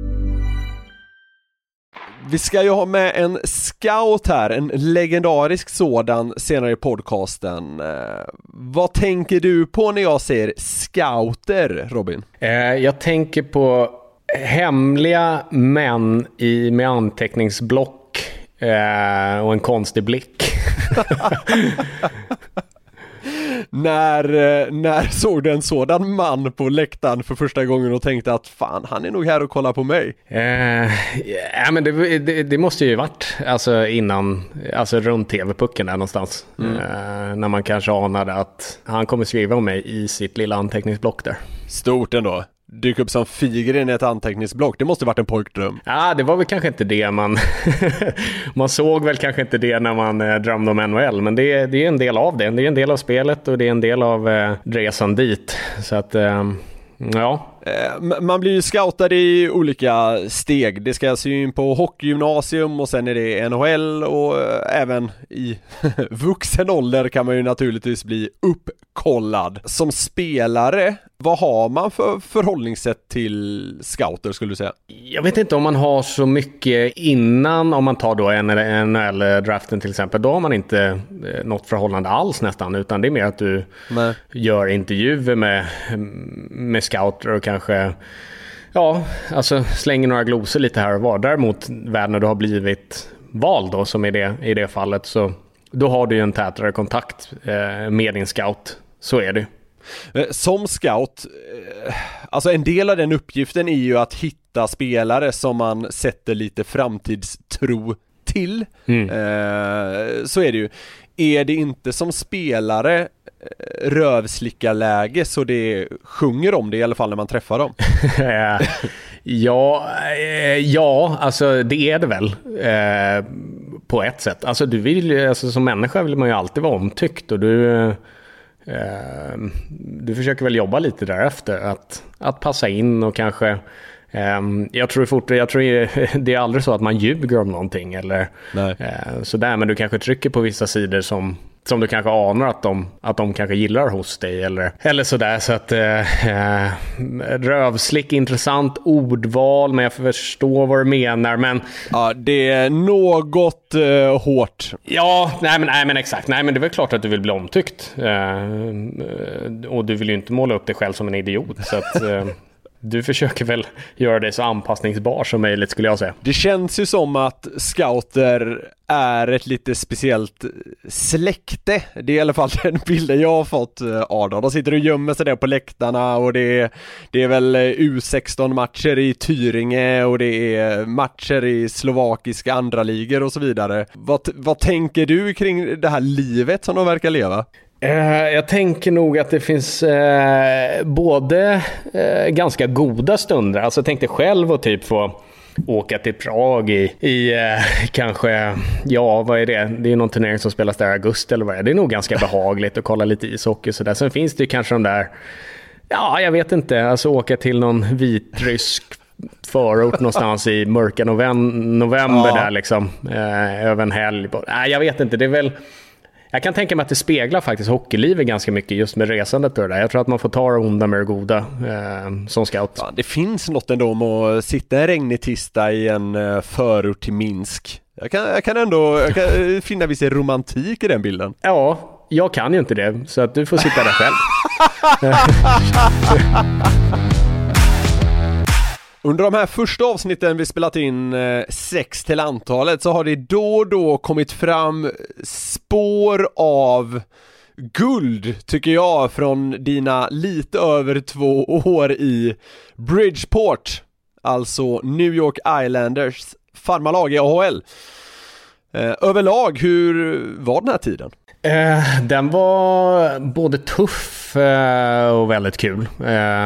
Vi ska ju ha med en scout här, en legendarisk sådan senare i podcasten. Eh, vad tänker du på när jag säger scouter, Robin? Eh, jag tänker på hemliga män i, med anteckningsblock eh, och en konstig blick. När, när såg du en sådan man på läktaren för första gången och tänkte att fan, han är nog här och kollar på mig? Eh, ja, men det, det, det måste ju varit alltså innan, alltså runt tv-pucken där någonstans. Mm. Eh, när man kanske anade att han kommer skriva om mig i sitt lilla anteckningsblock där. Stort ändå. Dyk upp som figren i ett anteckningsblock. Det måste varit en pojkdröm. Ja, det var väl kanske inte det man... man såg väl kanske inte det när man eh, drömde om N H L. Men det, det är en del av det. Det är en del av spelet och det är en del av eh, resan dit. Så att... Eh, ja... Man blir ju scoutad i olika steg. Det ska alltså in på hockeygymnasium och sen är det N H L, och även i vuxen ålder kan man ju naturligtvis bli uppkollad. Som spelare, vad har man för förhållningssätt till scouter skulle du säga? Jag vet inte om man har så mycket innan, om man tar då en N H L-draften till exempel, då har man inte något förhållande alls nästan, utan det är mer att du Nej. gör intervjuer med, med scouter och kanske ja, alltså slänger några glosor lite här och var. Däremot när du har blivit vald då, som i det, i det fallet, så då har du ju en tätare kontakt eh, med din scout. Så är det. Som scout, alltså en del av den uppgiften är ju att hitta spelare som man sätter lite framtidstro till. Mm. Eh, så är det ju. Är det inte som spelare rövslickarläge så det sjunger om det i alla fall när man träffar dem? ja, eh, ja, alltså det är det väl eh, på ett sätt. Alltså du vill, alltså som människa vill man ju alltid vara omtyckt, och du eh, du försöker väl jobba lite därefter att, att passa in och kanske Um, jag tror fort, jag tror det är aldrig så att man ljuger om någonting eller uh, så där, men du kanske trycker på vissa sidor som som du kanske anar att de, att de kanske gillar hos dig eller, eller sådär. Så att eh, rövslick, intressant ordval, men jag förstår vad du menar. Men ja, det är något eh, hårt. Ja, nej men, nej men exakt. Nej men det är väl klart att du vill bli omtyckt. Eh, och du vill ju inte måla upp dig själv som en idiot. Så att eh, du försöker väl göra dig så anpassningsbar som möjligt, skulle jag säga. Det känns ju som att scouter är ett lite speciellt släkte. Det är i alla fall den bilden jag har fått av dem. De sitter och gömmer sig där på läktarna och det är, det är väl U sexton-matcher i Tyringe och det är matcher i slovakiska andra ligor och så vidare. Vad, vad tänker du kring det här livet som de verkar leva? Jag tänker nog att det finns eh, både eh, ganska goda stunder. Alltså jag tänkte själv att typ få åka till Prag i, i eh, kanske, ja vad är det? Det är någon turnering som spelas där i augusti eller vad är det? Det är nog ganska behagligt att kolla lite ishockey och sådär. Sen finns det ju kanske de där, ja jag vet inte, alltså åka till någon vitrysk förort någonstans i mörka novem- november ja. där liksom, eh, över en helg. Nej, jag vet inte, det är väl... Jag kan tänka mig att det speglar faktiskt hockeylivet ganska mycket just med resandet och det där. Jag tror att man får ta det onda med det goda eh, som scout. Ja, det finns något ändå om att sitta en regnig tisdag i en uh, förort till Minsk. Jag kan, jag kan ändå jag kan finna viss romantik i den bilden. Ja, jag kan ju inte det, så att du får sitta där själv. Under de här första avsnitten vi spelat in eh, sex till antalet så har det då och då kommit fram spår av guld, tycker jag, från dina lite över två år i Bridgeport, alltså New York Islanders farmarlag i A H L. Eh, överlag, hur var den här tiden? Eh, den var både tuff eh, och väldigt kul. Eh,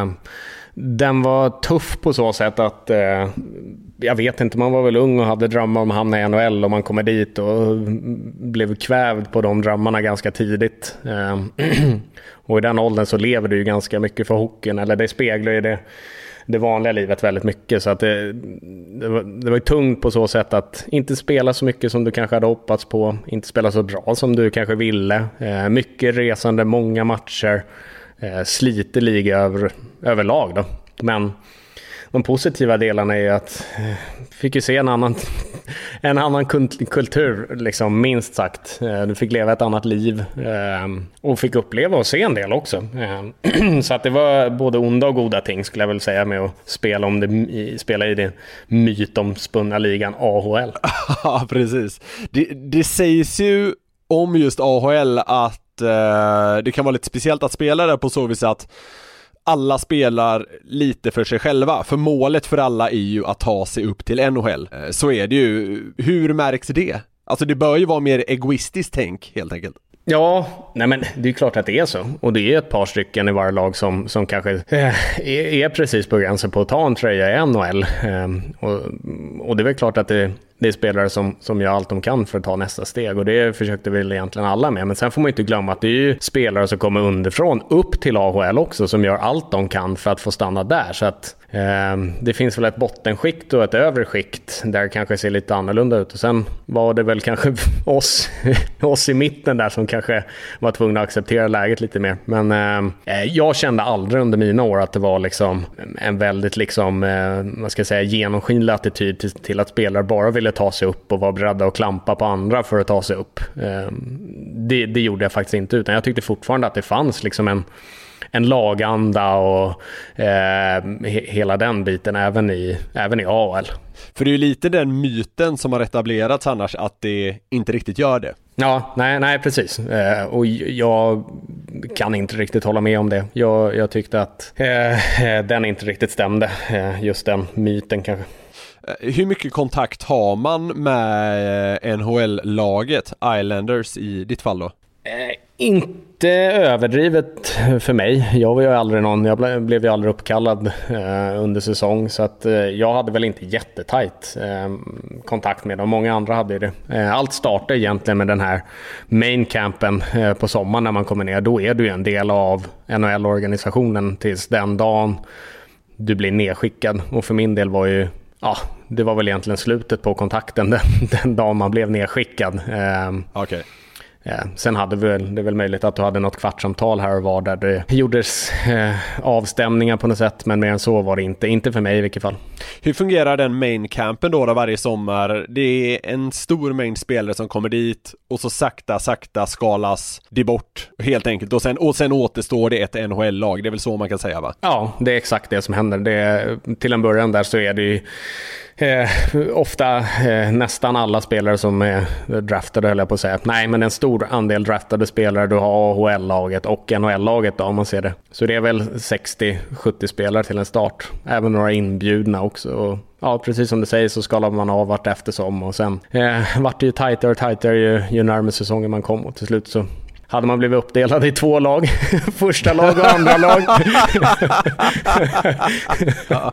Den var tuff på så sätt att eh, jag vet inte, man var väl ung och hade drömmar om att hamna i N H L och man kommer dit och blev kvävd på de drömmarna ganska tidigt. Eh, och i den åldern så lever du ju ganska mycket för hockeyn, eller det speglar ju det, det vanliga livet väldigt mycket. Så att det, det, var, det var ju tungt på så sätt att inte spela så mycket som du kanske hade hoppats på, inte spela så bra som du kanske ville. Eh, mycket resande, många matcher. Eh, sliter liga över, överlag då. Men de positiva delarna är ju att eh, fick ju se en annan en annan kultur liksom, minst sagt. Eh, du fick leva ett annat liv eh, och fick uppleva och se en del också. Eh, så att det var både onda och goda ting, skulle jag väl säga, med att spela om det i, spela i den mytomspunna ligan A H L. Ja, precis. Det, det sägs ju om just A H L att det kan vara lite speciellt att spela där på så vis att alla spelar lite för sig själva. För målet för alla är ju att ta sig upp till N H L. Så är det ju. Hur märks det? Alltså det bör ju vara mer egoistiskt tänk helt enkelt. Ja, nej men det är klart att det är så. Och det är ett par stycken i varje lag som, som kanske är, är precis på gränsen på att ta en tröja i N H L. Och, och det är väl klart att det, det är spelare som, som gör allt de kan för att ta nästa steg. Och det försökte väl egentligen alla med. Men sen får man inte glömma att det är ju spelare som kommer underifrån upp till A H L också, som gör allt de kan för att få stanna där. Så att eh, det finns väl ett bottenskikt och ett övre skikt där det kanske ser lite annorlunda ut. Och sen var det väl kanske oss, oss i mitten där som kanske var tvungna att acceptera läget lite mer. Men eh, jag kände aldrig under mina år att det var liksom en väldigt liksom, eh, vad ska jag säga, genomskinlig attityd till, till att spelare bara ville ta sig upp och vara beredda att klampa på andra för att ta sig upp. Eh, det, det gjorde jag faktiskt inte, utan jag tyckte fortfarande att det fanns liksom en en laganda och eh, he- hela den biten även i, även i A H L. För det är ju lite den myten som har etablerats annars, att det inte riktigt gör det. Ja, nej, nej precis. Eh, och jag kan inte riktigt hålla med om det. Jag, jag tyckte att eh, den inte riktigt stämde, eh, just den myten kanske. Hur mycket kontakt har man med N H L-laget Islanders i ditt fall då? Eh, inte överdrivet för mig. Jag var ju aldrig någon, jag ble, blev ju aldrig uppkallad eh, under säsong, så att eh, jag hade väl inte jättetajt eh, kontakt med dem. Många andra hade det. Eh, allt startade egentligen med den här main campen eh, på sommaren när man kommer ner. Då är du ju en del av N H L-organisationen tills den dagen du blir nedskickad. Och för min del var ju, ja, det var väl egentligen slutet på kontakten den, den dagen man blev nedskickad. Eh, Okej. Okay. Ja, sen hade vi väl, det är väl möjligt att du hade något kvartssamtal här och var där det gjordes eh, avstämningar på något sätt, men mer än så var det inte, inte för mig i vilket fall. Hur fungerar den main campen då, då varje sommar? Det är en stor mängd spelare som kommer dit och så sakta, sakta skalas det bort helt enkelt och sen, och sen återstår det ett N H L-lag, det är väl så man kan säga, va? Ja, det är exakt det som händer. Det är, till en början där så är det ju Eh, ofta eh, nästan alla spelare som är draftade, höll jag på att säga. Nej, men en stor andel draftade spelare. Du har A H L-laget och N H L-laget då, om man ser det. Så det är väl sextio sjuttio spelare till en start. Även några inbjudna också. Och ja, precis som du säger så skalar man av vart eftersom. Och sen eh, vart det ju tajtare och tajtare ju, ju närmare säsongen man kom. Och till slut så hade man blivit uppdelad i två lag. Första lag och andra lag. Ja.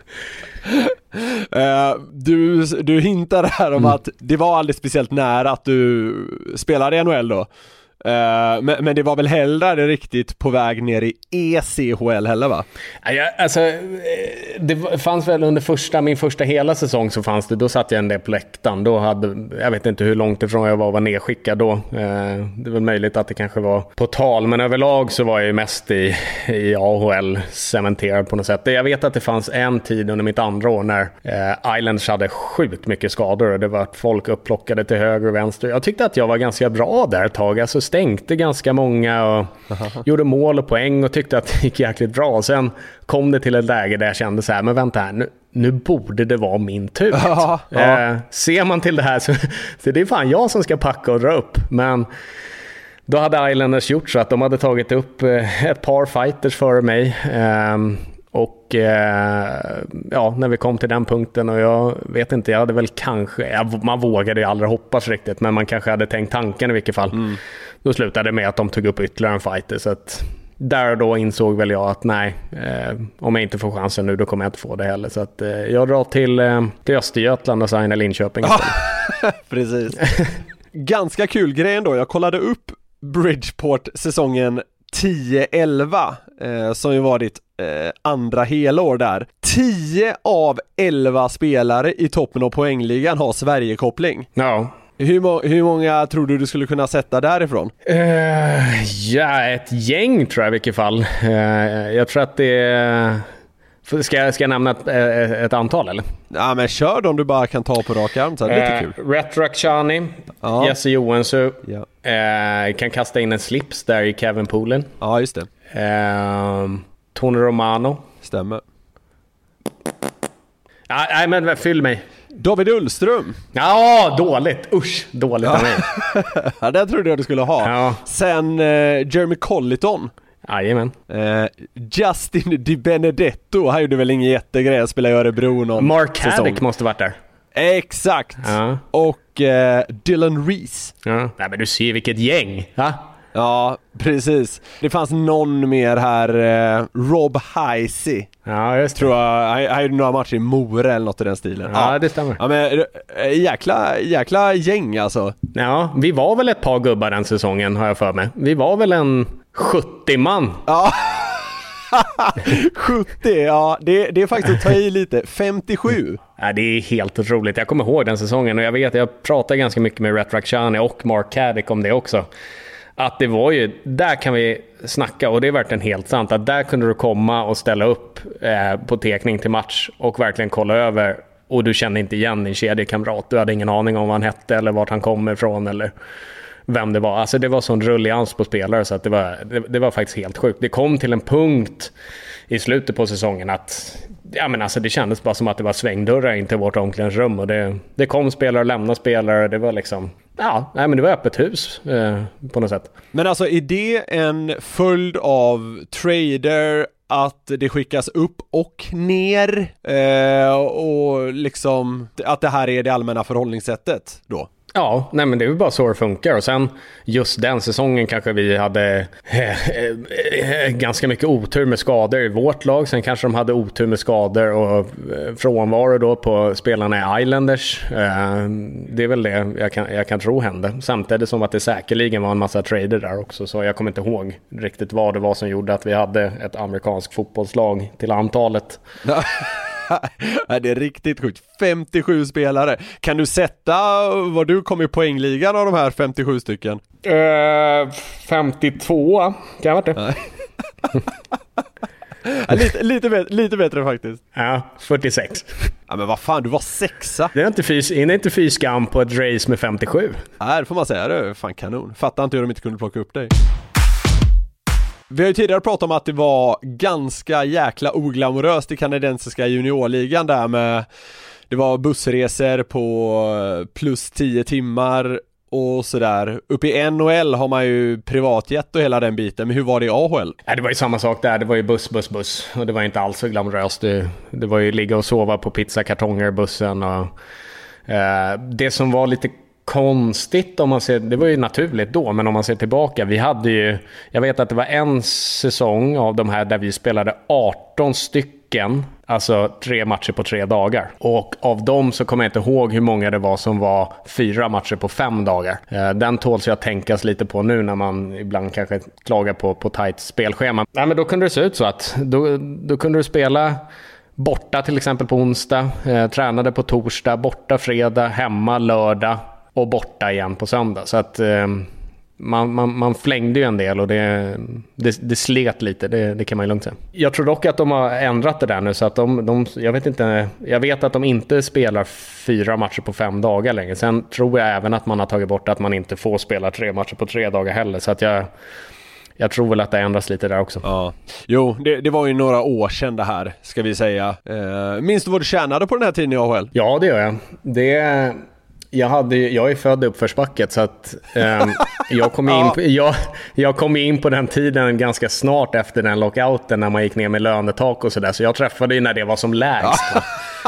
Uh, du, du hintar här om mm. att det var aldrig speciellt nära att du spelade i N H L då. Uh, men, men det var väl heller riktigt på väg ner i E C H L heller, va? Ja, alltså, det fanns väl under första, min första hela säsong så fanns det, då satt jag en del på läktaren. Då hade, jag vet inte hur långt ifrån jag var, var nedskickad då. Uh, det är väl möjligt att det kanske var på tal, men överlag så var jag ju mest i, i A H L cementerad på något sätt. Jag vet att det fanns en tid under mitt andra år när uh, Islanders hade sjukt mycket skador och det var att folk upplockade till höger och vänster. Jag tyckte att jag var ganska bra där ett tag, alltså stänkte ganska många och gjorde mål och poäng och tyckte att det gick jäkligt bra. Och sen kom det till ett läge där jag kände så här, men vänta här, nu, nu borde det vara min tur. Ja, ja. Eh, ser man till det här så, så det är fan jag som ska packa och dra upp. Men då hade Islanders gjort så att de hade tagit upp ett par fighters före mig. Eh, och eh, ja, när vi kom till den punkten och jag vet inte, jag hade väl kanske, ja, man vågade ju aldrig hoppas riktigt, men man kanske hade tänkt tanken i vilket fall. Mm. Då slutade det med att de tog upp ytterligare en fighter, så att där då insåg väl jag att nej, eh, om jag inte får chansen nu då kommer jag inte få det heller. Så att eh, jag drar till, eh, till Östergötland och signar Linköping istället. Precis. Ganska kul grej ändå, jag kollade upp Bridgeport säsongen tio elva eh, som ju var ditt eh, andra helår där. tio av elva spelare i toppen av poängligan har Sverige-koppling. Ja. Hur, må- hur många tror du du skulle kunna sätta därifrån? Uh, ja, ett gäng tror jag i vilket fall. Uh, jag tror att det är... Ska jag, ska jag nämna ett, ett antal eller? Ja, men kör dem du bara kan ta på rak arm, så är det uh, lite kul. Ret Rakhshani, ja. Jesse Johansson, ja. uh, kan kasta in en slips där i Kevin Poolen. Ja, just det. Uh, Tony Romano. Stämmer. Ja, nej, men fyll mig. David Ullström. Ja, dåligt. Usch, dåligt ja. av mig. Ja, det trodde jag du skulle ha. Ja. Sen uh, Jeremy Colliton. Jajamän. Uh, Justin Di Benedetto. Han gjorde väl ingen jättegrej. Spelade i Örebro någon Mark säsong. Haddock måste varit där. Exakt. Ja. Och uh, Dylan Reese. Ja. Nej, men du ser vilket gäng. Ja. Ja, precis. Det fanns någon mer här, uh, Rob Heisey. Ja, just det. Tror jag, han, han gjorde några matcher i Mora eller något i den stilen. Ja, ja. Det stämmer. Ja, men jäkla, jäkla gäng alltså. Ja, vi var väl ett par gubbar den säsongen, har jag för mig. Vi var väl en sjuttio man. Ja. sjuttio, ja. Det, det är faktiskt att ta i lite. femtiosju. Ja, det är helt otroligt. Jag kommer ihåg den säsongen och jag vet, jag pratade ganska mycket med Ret Rakhshani och Mark Haddock om det också. Att det var ju, där kan vi snacka, och det är verkligen helt sant, att där kunde du komma och ställa upp eh, på tekning till match och verkligen kolla över, och du kände inte igen din kedjekamrat. Du hade ingen aning om vad han hette eller vart han kommer ifrån eller vem det var. Alltså det var sån rullians på spelare så att det var, det, det var faktiskt helt sjukt. Det kom till en punkt i slutet på säsongen att ja, men alltså det kändes bara som att det var svängdörrar in till vårt omklädningsrum, och det, det kom spelare och lämnade spelare. Det var liksom, ja, nej, men det var öppet hus eh, på något sätt. Men alltså är det en följd av trader att det skickas upp och ner eh, och liksom att det här är det allmänna förhållningssättet då? Ja, nej men det är ju bara så det funkar. Och sen just den säsongen kanske vi hade eh, eh, ganska mycket otur med skador i vårt lag. Sen kanske de hade otur med skador och eh, frånvaro då på spelarna i Islanders. Eh, det är väl det jag kan, jag kan tro hände. Samtidigt som att det säkerligen var en massa trader där också. Så jag kommer inte ihåg riktigt vad det var som gjorde att vi hade ett amerikanskt fotbollslag till antalet. Det är riktigt sjukt. femtiosju spelare. Kan du sätta vad du kom i poängligan av de här femtiosju stycken? Uh, femtiotvå kan jag vara det. Ja, lite, lite, bättre, lite bättre faktiskt. Ja, fyrtiosex. Ja, men vad fan, du var sexa. Det är inte fys, är inte fy skam på ett race med femtiosju. Nej, det får man säga. Det är fan kanon. Fattar inte hur de inte kunde plocka upp dig. Vi har ju tidigare pratat om att det var ganska jäkla oglamoröst i kanadensiska juniorligan där med, det var bussresor på plus tio timmar och sådär. Uppe i N H L har man ju privatjet och hela den biten. Men hur var det i A H L? Ja, det var ju samma sak där. Det var ju buss, buss, buss. Och det var inte alls så glamoröst. Det, det var ju ligga och sova på pizzakartonger i bussen. Och, eh, det som var lite konstigt, om man ser, det var ju naturligt då, men om man ser tillbaka, vi hade ju, jag vet att det var en säsong av de här där vi spelade arton stycken, alltså tre matcher på tre dagar, och av dem så kommer jag inte ihåg hur många det var som var fyra matcher på fem dagar. Den tåls jag tänkas lite på nu när man ibland kanske klagar på, på tajt spelschema. Nej, men då kunde det se ut så att då, då kunde du spela borta till exempel på onsdag, eh, tränade på torsdag, borta fredag, hemma lördag och borta igen på söndag. Så att eh, man, man, man flängde ju en del och det, det, det slet lite, det, det kan man ju lugnt säga. Jag tror dock att de har ändrat det där nu, så att de, de, jag vet inte, jag vet att de inte spelar fyra matcher på fem dagar längre. Sen tror jag även att man har tagit bort att man inte får spela tre matcher på tre dagar heller, så att jag Jag tror väl att det ändras lite där också. Ja. Jo, det, det var ju några år sedan det här, ska vi säga. Eh, minns du vad du tjänade på den här tiden i A H L? Ja, det gör jag. Det, jag, hade, jag är född i uppförsbacket, så att eh, jag, kom in, ja. jag, jag kom in på den tiden ganska snart efter den lockouten när man gick ner med lönetak och sådär. Så jag träffade ju när det var som lägst. Ja.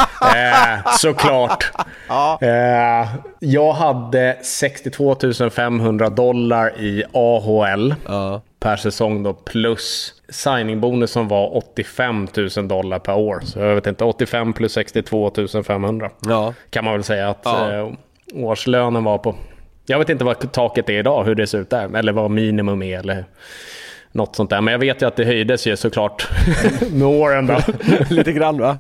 Eh, såklart. Ja. Eh, jag hade sextiotvå tusen femhundra dollar i A H L. Ja. Per säsong då, plus signingbonus som var åttiofem tusen dollar per år. Så jag vet inte, åttiofem plus sextiotvå tusen femhundra. Ja. Kan man väl säga att ja. eh, årslönen var på. Jag vet inte vad taket är idag, hur det ser ut där, eller vad minimum är eller något sånt där. Men jag vet ju att det höjdes ju såklart med åren då. Lite grann, va?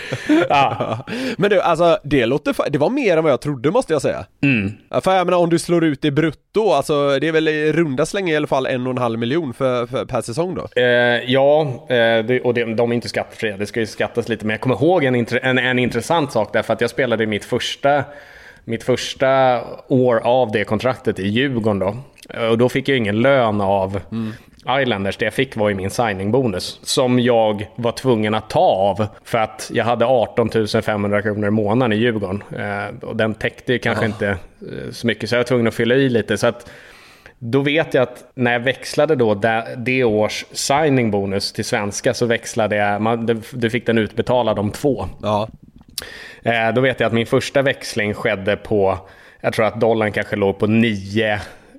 Ja. Men du, alltså det låter, det var mer än vad jag trodde, måste jag säga. Mm. För jag menar, om du slår ut i brutto, alltså det är väl i runda slänga i alla fall en och en halv miljon för, för, per säsong då? Eh, ja, eh, det, och det, de är inte skattefria. Det ska ju skattas lite. Men jag kommer ihåg en, en, en intressant sak därför att jag spelade mitt första mitt första år av det kontraktet i Djurgården då. Och då fick jag ingen lön av mm. Islanders. Det jag fick var ju min signingbonus som jag var tvungen att ta av för att jag hade arton tusen femhundra kronor i månaden i Djurgården. Eh, och den täckte ju kanske oh. inte eh, så mycket, så jag var tvungen att fylla i lite. Så att då vet jag att när jag växlade då det, det års signingbonus till svenska, så växlade jag, man, du fick den utbetalad om två. Ja. Eh, då vet jag att min första växling skedde på, jag tror att dollarn kanske låg på nio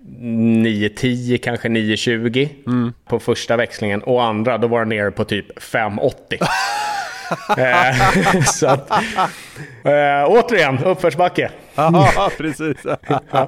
nio tio, kanske nio tjugo mm. på första växlingen, och andra då var det nere på typ fem åttio. eh, så att eh, återigen uppförsbacke. Ja, precis. Ja.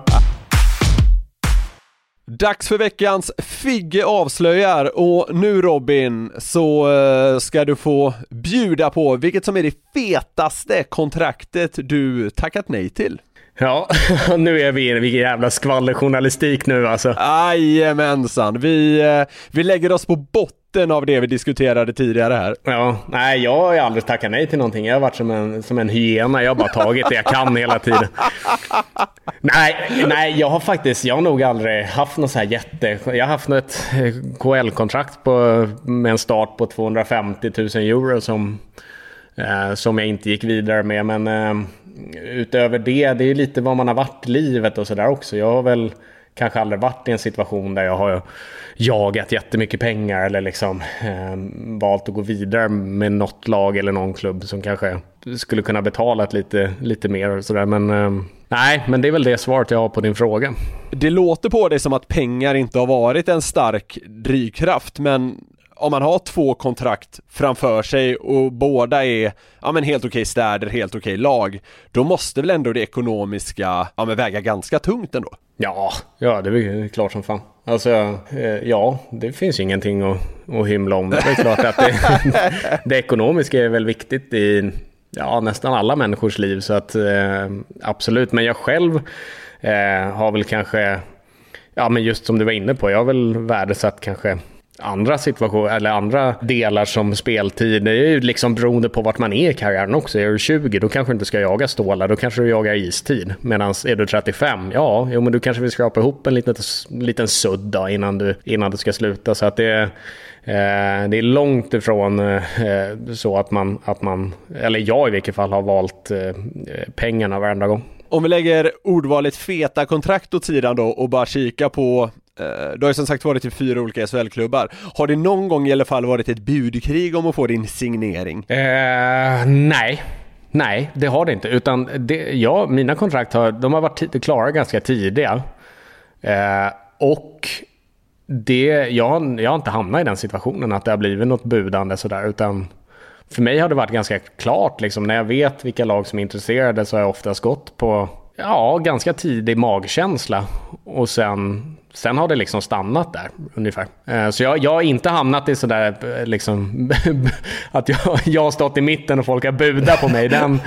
Dags för veckans Figge avslöjar, och nu Robin så uh, ska du få bjuda på vilket som är det fetaste kontraktet du tackat nej till. Ja, nu är vi i vilken jävla skvallerjournalistik nu alltså. Jajamensan, vi, vi lägger oss på botten av det vi diskuterade tidigare här. Ja, nej, jag har aldrig tackat nej till någonting. Jag har varit som en, som en hyena, jag har bara tagit det jag kan hela tiden. Nej, nej, jag har faktiskt, jag har nog aldrig haft något så här jätte... Jag har haft ett K L-kontrakt på, med en start på tvåhundrafemtio tusen euro som, eh, som jag inte gick vidare med, men... Eh, utöver det, det är lite vad man har varit i livet och sådär också. Jag har väl kanske aldrig varit i en situation där jag har jagat jättemycket pengar eller liksom eh, valt att gå vidare med något lag eller någon klubb som kanske skulle kunna betala ett lite, lite mer och sådär. Men eh, nej, men det är väl det svaret jag har på din fråga. Det låter på dig som att pengar inte har varit en stark drivkraft, men om man har två kontrakt framför sig och båda är ja, men helt okej städer, helt okej lag, då måste väl ändå det ekonomiska ja, men väga ganska tungt ändå? Ja, ja det är klart som fan. Alltså, eh, ja, det finns ingenting att, att hymla om. Det är klart att det, det ekonomiska är väl viktigt i ja, nästan alla människors liv, så att eh, absolut. Men jag själv eh, har väl kanske, ja men just som du var inne på, jag har väl värdesatt kanske andra situationer eller andra delar som speltid. Det är ju liksom beroende på vart man är i karriären också. Är du tjugo, då kanske du inte ska jaga stålar, då kanske du jagar istid. Medan är du trettiofem, ja, jo, men du kanske vill skrapa ihop en liten, liten sudd då, innan, du, innan du ska sluta. Så att det, eh, det är långt ifrån eh, så att man, att man, eller jag i vilket fall har valt eh, pengarna varenda gång. Om vi lägger ordvalet feta kontrakt åt sidan då och bara kika på, eh, du har ju som sagt varit i fyra olika S H L-klubbar. Har det någon gång i alla fall varit ett budkrig om att få din signering? Eh, nej. Nej, det har det inte. Utan det, ja, mina kontrakt har, de har varit t- klara ganska tidiga. Eh, och det, jag, jag har inte hamnat i den situationen att det har blivit något budande sådär, utan för mig har det varit ganska klart liksom, när jag vet vilka lag som är intresserade, så har jag oftast gått på ja, ganska tidig magkänsla, och sen, sen har det liksom stannat där ungefär. Eh, så jag, jag har inte hamnat i sådär liksom att jag, jag har stått i mitten och folk har budat på mig. Den,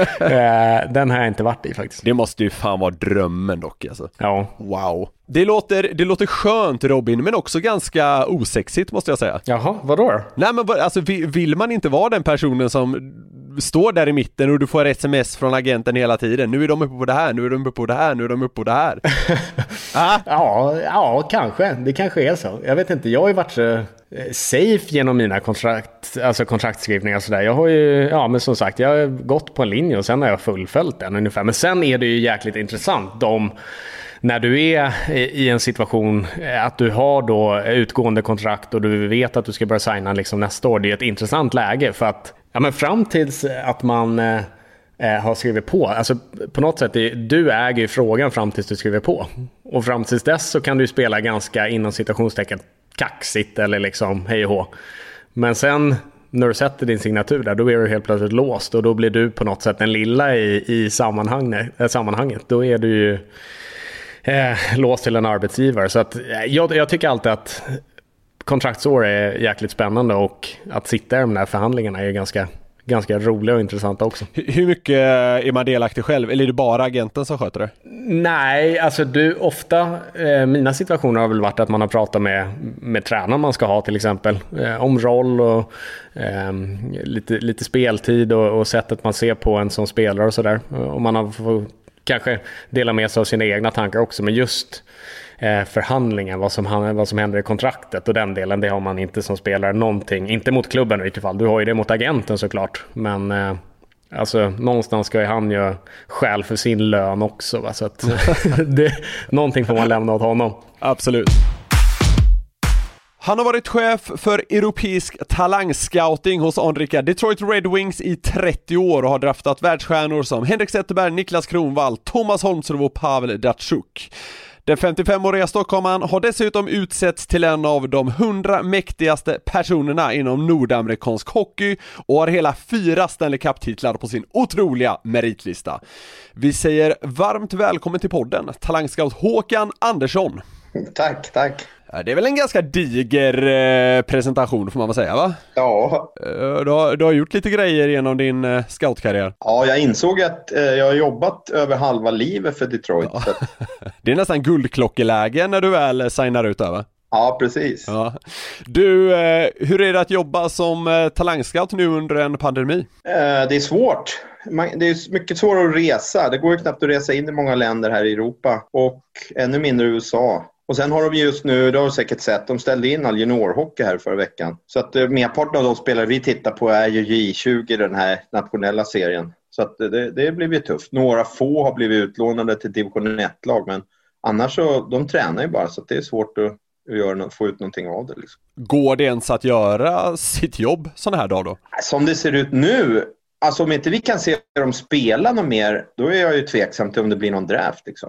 eh, den har jag inte varit i faktiskt. Det måste ju fan vara drömmen dock alltså. Ja. Wow. Det låter, det låter skönt, Robin, men också ganska osexigt måste jag säga. Jaha, vadå? Nej men alltså, vill man inte vara den personen som står där i mitten och du får ett sms från agenten hela tiden? Nu är de uppe på det här, nu är de uppe på det här, nu är de uppe på det här. ah? Ja, ja, kanske. Det kanske är så. Jag vet inte, jag har ju varit så safe genom mina kontrakt, alltså kontraktskrivningar och sådär. Jag har ju, ja men som sagt, jag har gått på en linje och sen har jag fullföljt den ungefär. Men sen är det ju jäkligt intressant de, när du är i en situation att du har då utgående kontrakt och du vet att du ska börja signa liksom nästa år. Det är ett intressant läge för att ja, men fram tills att man eh, har skrivit på, alltså på något sätt, du äger ju frågan fram tills du skriver på. Och fram tills dess så kan du spela ganska inom citationstecken kaxigt eller liksom hej och hå. Men sen när du sätter din signatur där, då är du helt plötsligt låst och då blir du på något sätt den lilla i, i sammanhang, äh, sammanhanget. Då är du ju eh, låst till en arbetsgivare. Så att, jag, jag tycker alltid att kontraktsår är jäkligt spännande, och att sitta i de där förhandlingarna är ganska, ganska roliga och intressanta också. Hur mycket är man delaktig själv? Eller är det bara agenten som sköter det? Nej, alltså du ofta, eh, mina situationer har väl varit att man har pratat med, med tränaren man ska ha till exempel. Eh, om roll och eh, lite, lite speltid och, och sättet man ser på en som spelare och sådär. Och man har fått kanske dela med sig av sina egna tankar också, men just eh, förhandlingen, vad som, vad som händer i kontraktet och den delen, det har man inte som spelare någonting, inte mot klubben i vilket fall, du har ju det mot agenten såklart, men eh, alltså någonstans ska ju han ju skäl för sin lön också, va? Så att det, någonting får man lämna åt honom. Absolut. Han har varit chef för europeisk talangscouting hos anrika Detroit Red Wings i trettio år och har draftat världsstjärnor som Henrik Zetterberg, Niklas Kronwall, Thomas Holmström och Pavel Datsyuk. Den femtiofemåriga stockholmaren har dessutom utsetts till en av de hundra mäktigaste personerna inom nordamerikansk hockey och har hela fyra Stanley Cup-titlar på sin otroliga meritlista. Vi säger varmt välkommen till podden, talangscout Håkan Andersson. Tack, tack. Det är väl en ganska diger eh, presentation får man väl säga, va? Ja. Eh, du, har, du har gjort lite grejer genom din eh, scoutkarriär. Ja, jag insåg att eh, jag har jobbat över halva livet för Detroit. Ja. Så. Det är nästan guldklockeläge när du väl signar ut över. Ja, precis. Ja. Du, eh, hur är det att jobba som eh, talangscout nu under en pandemi? Eh, det är svårt. Man, det är mycket svårare att resa. Det går ju knappt att resa in i många länder här i Europa. Och ännu mindre i U S A. Och sen har de just nu, det har du säkert sett, de ställde in all juniorhockey här förra veckan. Så att eh, merparten av de spelare vi tittar på är ju J tjugo, den här nationella serien. Så att det, det blir tufft. Några få har blivit utlånade till division ett-lag, men annars så, de tränar ju bara, så att det är svårt att göra, få ut någonting av det. Liksom. Går det ens att göra sitt jobb sån här dag då? Som det ser ut nu, alltså om inte vi kan se dem spela något mer, då är jag ju tveksam till om det blir någon draft liksom.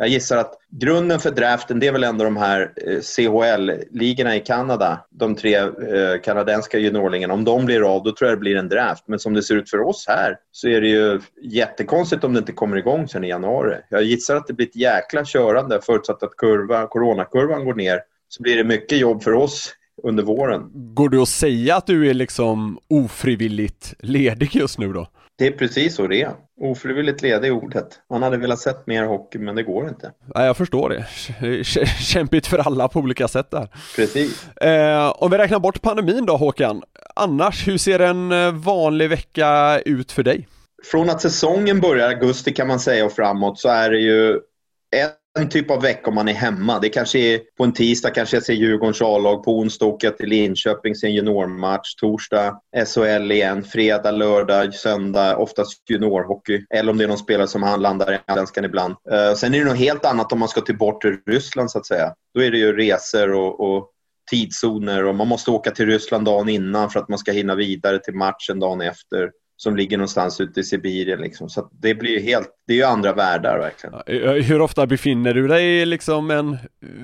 Jag gissar att grunden för draften, det är väl ändå de här C H L-ligorna i Kanada. De tre eh, kanadenska juniorlingarna. Om de blir av, då tror jag det blir en draft. Men som det ser ut för oss här så är det ju jättekonstigt om det inte kommer igång sen i januari. Jag gissar att det blir ett jäkla körande förutsatt att kurva, coronakurvan går ner. Så blir det mycket jobb för oss under våren. Går du att säga att du är liksom ofrivilligt ledig just nu då? Det är precis så det är. Ofrivilligt ledig i ordet. Man hade velat sett mer hockey, men det går inte. Ja, jag förstår det. Kämpigt för alla på olika sätt där. Precis. Eh, om vi räknar bort pandemin då, Håkan. Annars, hur ser en vanlig vecka ut för dig? Från att säsongen börjar augusti kan man säga och framåt så är det ju en typ av vecka om man är hemma. Det kanske är på en tisdag, kanske jag ser Djurgårdens A-lag, på onsdag åker jag till Linköping, ser en juniormatch, torsdag S H L igen, fredag, lördag, söndag, oftast juniorhockey. Eller om det är någon spelare som han landar i Allsvenskan ibland. Uh, sen är det något helt annat om man ska till bort till Ryssland så att säga. Då är det ju resor och, och tidszoner och man måste åka till Ryssland dagen innan för att man ska hinna vidare till matchen dagen efter. Som ligger någonstans ute i Sibirien liksom. Så det blir ju helt, det är ju andra världar verkligen. Hur ofta befinner du dig i liksom en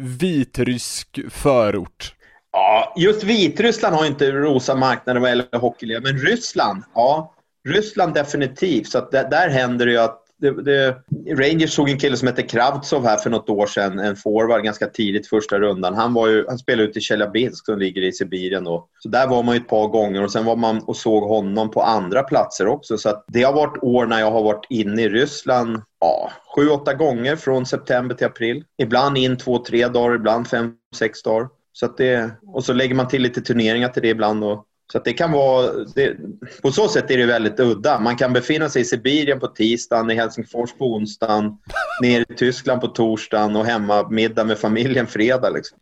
vitrysk förort? Ja, just Vitryssland har inte rosa marknader vad gäller hockeyliga, men Ryssland, ja, Ryssland definitivt. Så att där, där händer det ju att det, det, Rangers såg en kille som heter Kravtsov här för något år sedan, en forward ganska tidigt första rundan. Han var ju, han spelade ut i Tjeljabinsk som ligger i Sibirien då. Så där var man ju ett par gånger och sen var man och såg honom på andra platser också. Så att det har varit år när jag har varit inne i Ryssland, ja, sju, åtta gånger från september till april. Ibland in två, tre dagar, ibland fem, sex dagar. Så att det, och så lägger man till lite turneringar till det ibland och så att det kan vara, det, på så sätt är det väldigt udda. Man kan befinna sig i Sibirien på tisdagen, i Helsingfors på onsdagen, ner i Tyskland på torsdagen och hemma middag med familjen fredag liksom.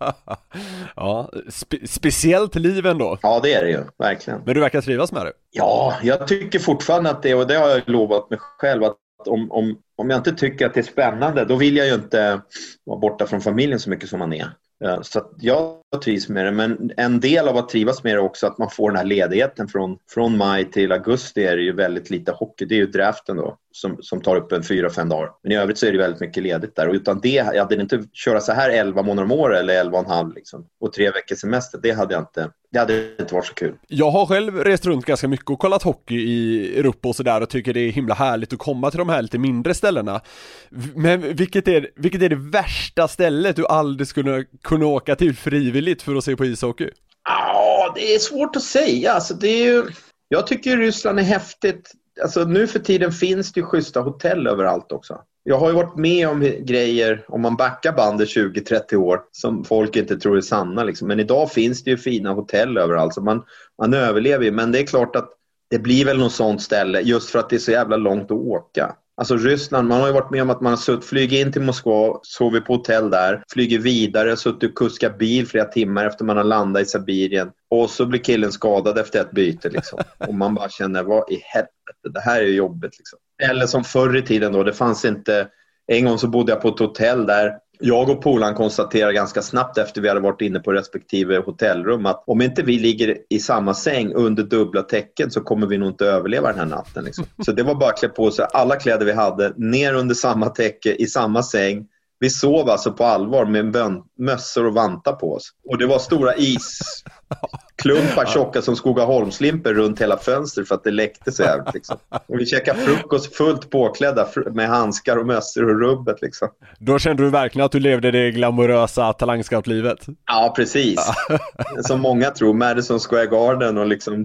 Ja, spe- speciellt liv ändå. Ja, det är det ju, verkligen. Men du verkar trivas med det. Ja, jag tycker fortfarande att det, och det har jag lovat mig själv, att om, om, om jag inte tycker att det är spännande, då vill jag ju inte vara borta från familjen så mycket som man är. Så att jag trivs med det, men en del av att trivas med det också att man får den här ledigheten från, från maj till augusti är det ju väldigt lite hockey. Det är ju draften då som, som tar upp en fyra, fem dagar. Men i övrigt så är det väldigt mycket ledigt där och utan det, jag hade inte köra så här elva månader om året eller elva och en halv liksom, och tre veckors semester, det hade jag inte. Det hade inte varit så kul. Jag har själv rest runt ganska mycket och kollat hockey i Europa och sådär och tycker det är himla härligt att komma till de här lite mindre ställena. Men vilket är, vilket är det värsta stället du aldrig skulle kunna åka till frivilligt för att se på ishockey? Ja, det är svårt att säga. Alltså, det är ju, jag tycker Ryssland är häftigt. Alltså, nu för tiden finns det ju schyssta hotell överallt också. Jag har ju varit med om grejer, om man backar bandet tjugo trettio år, som folk inte tror är sanna. Liksom. Men idag finns det ju fina hotell överallt, så man, man överlever ju. Men det är klart att det blir väl något sånt ställe, just för att det är så jävla långt att åka. Alltså Ryssland, man har ju varit med om att man har sutt, flyger in till Moskva, sover på hotell där, flyger vidare, suttit och kuskar bil flera timmar efter man har landat i Sibirien. Och så blir killen skadad efter ett byte liksom. Och man bara känner, vad i helvete, det här är ju jobbigt liksom. Eller som förr i tiden då, det fanns inte, en gång så bodde jag på ett hotell där jag och Polan konstaterade ganska snabbt efter vi hade varit inne på respektive hotellrum att om inte vi ligger i samma säng under dubbla täcken så kommer vi nog inte överleva den här natten. Liksom. Så det var bara att klä på sig alla kläder vi hade ner under samma täcke i samma säng. Vi sov alltså på allvar med bön- mössor och vantar på oss. Och det var stora isklumpar tjocka som Skogaholmslimper runt hela fönstret för att det läckte så jävligt. Liksom. Och vi käkade frukost fullt påklädda med handskar och mössor och rubbet. Liksom. Då kände du verkligen att du levde det glamorösa talangscout-livet? Ja, precis. Som många tror, Madison Square Garden och liksom...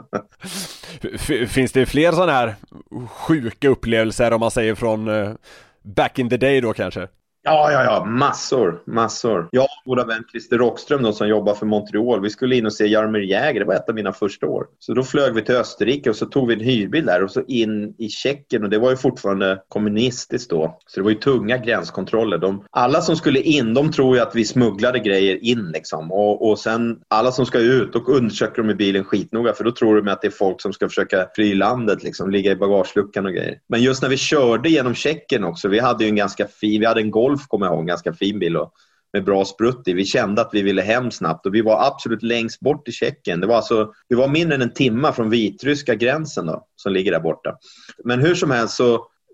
F- finns det fler sådana här sjuka upplevelser om man säger från uh, back in the day då kanske? Ja, ja, ja. Massor, massor. Jag och våra vän Christer Rockström då, som jobbar för Montreal, vi skulle in och se Jaromir Jagr, det var ett av mina första år. Så då flög vi till Österrike och så tog vi en hyrbil där och så in i Tjeckien och det var ju fortfarande kommunistiskt då. Så det var ju tunga gränskontroller. De, alla som skulle in, de tror ju att vi smugglade grejer in liksom. Och, och sen alla som ska ut och undersöker dem i bilen skitnoga för då tror de att det är folk som ska försöka fly landet liksom, ligga i bagageluckan och grejer. Men just när vi körde genom Tjeckien också, vi hade ju en ganska fin, vi hade en Golf kommer jag ihåg, en ganska fin bil och med bra sprutt i. Vi kände att vi ville hem snabbt och vi var absolut längst bort i Tjeckien. Det var alltså, vi var mindre än en timma från vitryska gränsen då, som ligger där borta. Men hur som helst så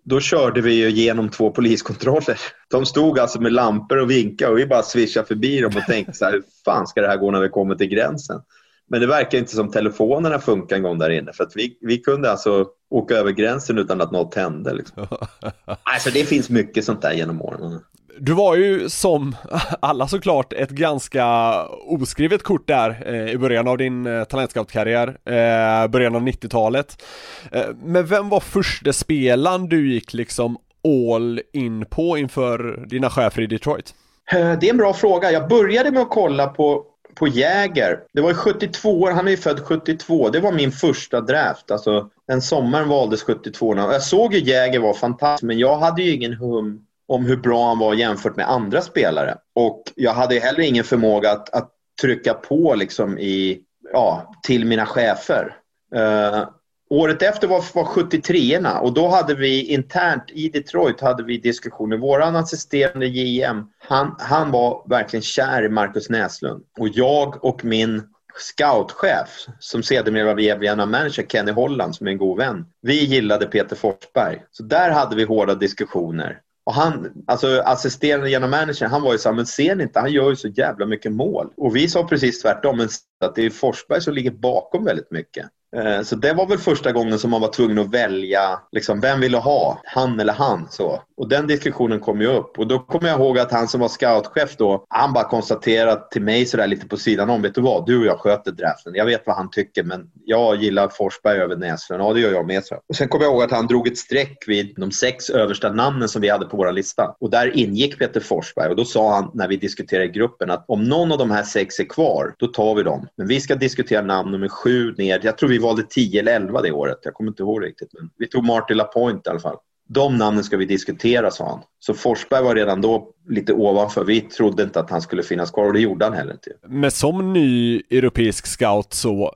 då körde vi ju genom två poliskontroller. De stod alltså med lampor och vinkade och vi bara swishade förbi dem och tänkte så här, hur fan ska det här gå när vi kommer till gränsen? Men det verkar inte som telefonerna funkar en gång där inne. För att vi, vi kunde alltså åka över gränsen utan att något hände. Liksom. Alltså det finns mycket sånt där genom åren. Du var ju som alla såklart ett ganska oskrivet kort där eh, i början av din eh, talentscout-karriär, eh, början av nittiotalet. Eh, men vem var första spelaren du gick liksom all in på inför dina chefer i Detroit? Det är en bra fråga. Jag började med att kolla på på Jäger. Det var ju sjuttiotvå år, han är ju född sjuttiotvå. Det var min första draft. Alltså den sommaren valdes sjuttiotvå. Jag såg ju Jäger var fantastisk, men jag hade ju ingen hum om hur bra han var jämfört med andra spelare. Och jag hade heller ingen förmåga att, att trycka på liksom i, ja, till mina chefer. Uh, året efter var, var sjuttiotre-orna och då hade vi internt i Detroit hade vi diskussioner. Våran assisterande G M, han, han var verkligen kär i Marcus Näslund. Och jag och min scoutchef, som sedermera var general manager, Kenny Holland, som är en god vän, vi gillade Peter Forsberg. Så där hade vi hårda diskussioner. Och han, alltså assisterande genom manager, han var ju så här, men ser ni inte, han gör ju så jävla mycket mål. Och vi sa precis tvärtom, men att det är Forsberg som ligger bakom väldigt mycket. Så det var väl första gången som man var tvungen att välja liksom, vem ville ha, han eller han så. Och den diskussionen kom ju upp. Och då kommer jag ihåg att han som var scoutchef då, han bara konstaterade till mig sådär lite på sidan om, vet du vad, du och jag sköter draften. Jag vet vad han tycker, men jag gillar Forsberg över Näslund. Ja, det gör jag med. Så. Och sen kommer jag ihåg att han drog ett streck vid de sex översta namnen som vi hade på vår lista. Och där ingick Peter Forsberg. Och då sa han när vi diskuterade i gruppen att om någon av de här sex är kvar, då tar vi dem. Men vi ska diskutera namn nummer sju ner. Jag tror vi valde tio eller elva det året. Jag kommer inte ihåg riktigt. Men vi tog Martin LaPointe i alla fall. De namnen ska vi diskutera, sa han. Så Forsberg var redan då lite ovanför. Vi trodde inte att han skulle finnas kvar och det gjorde han heller inte. Men som ny europeisk scout så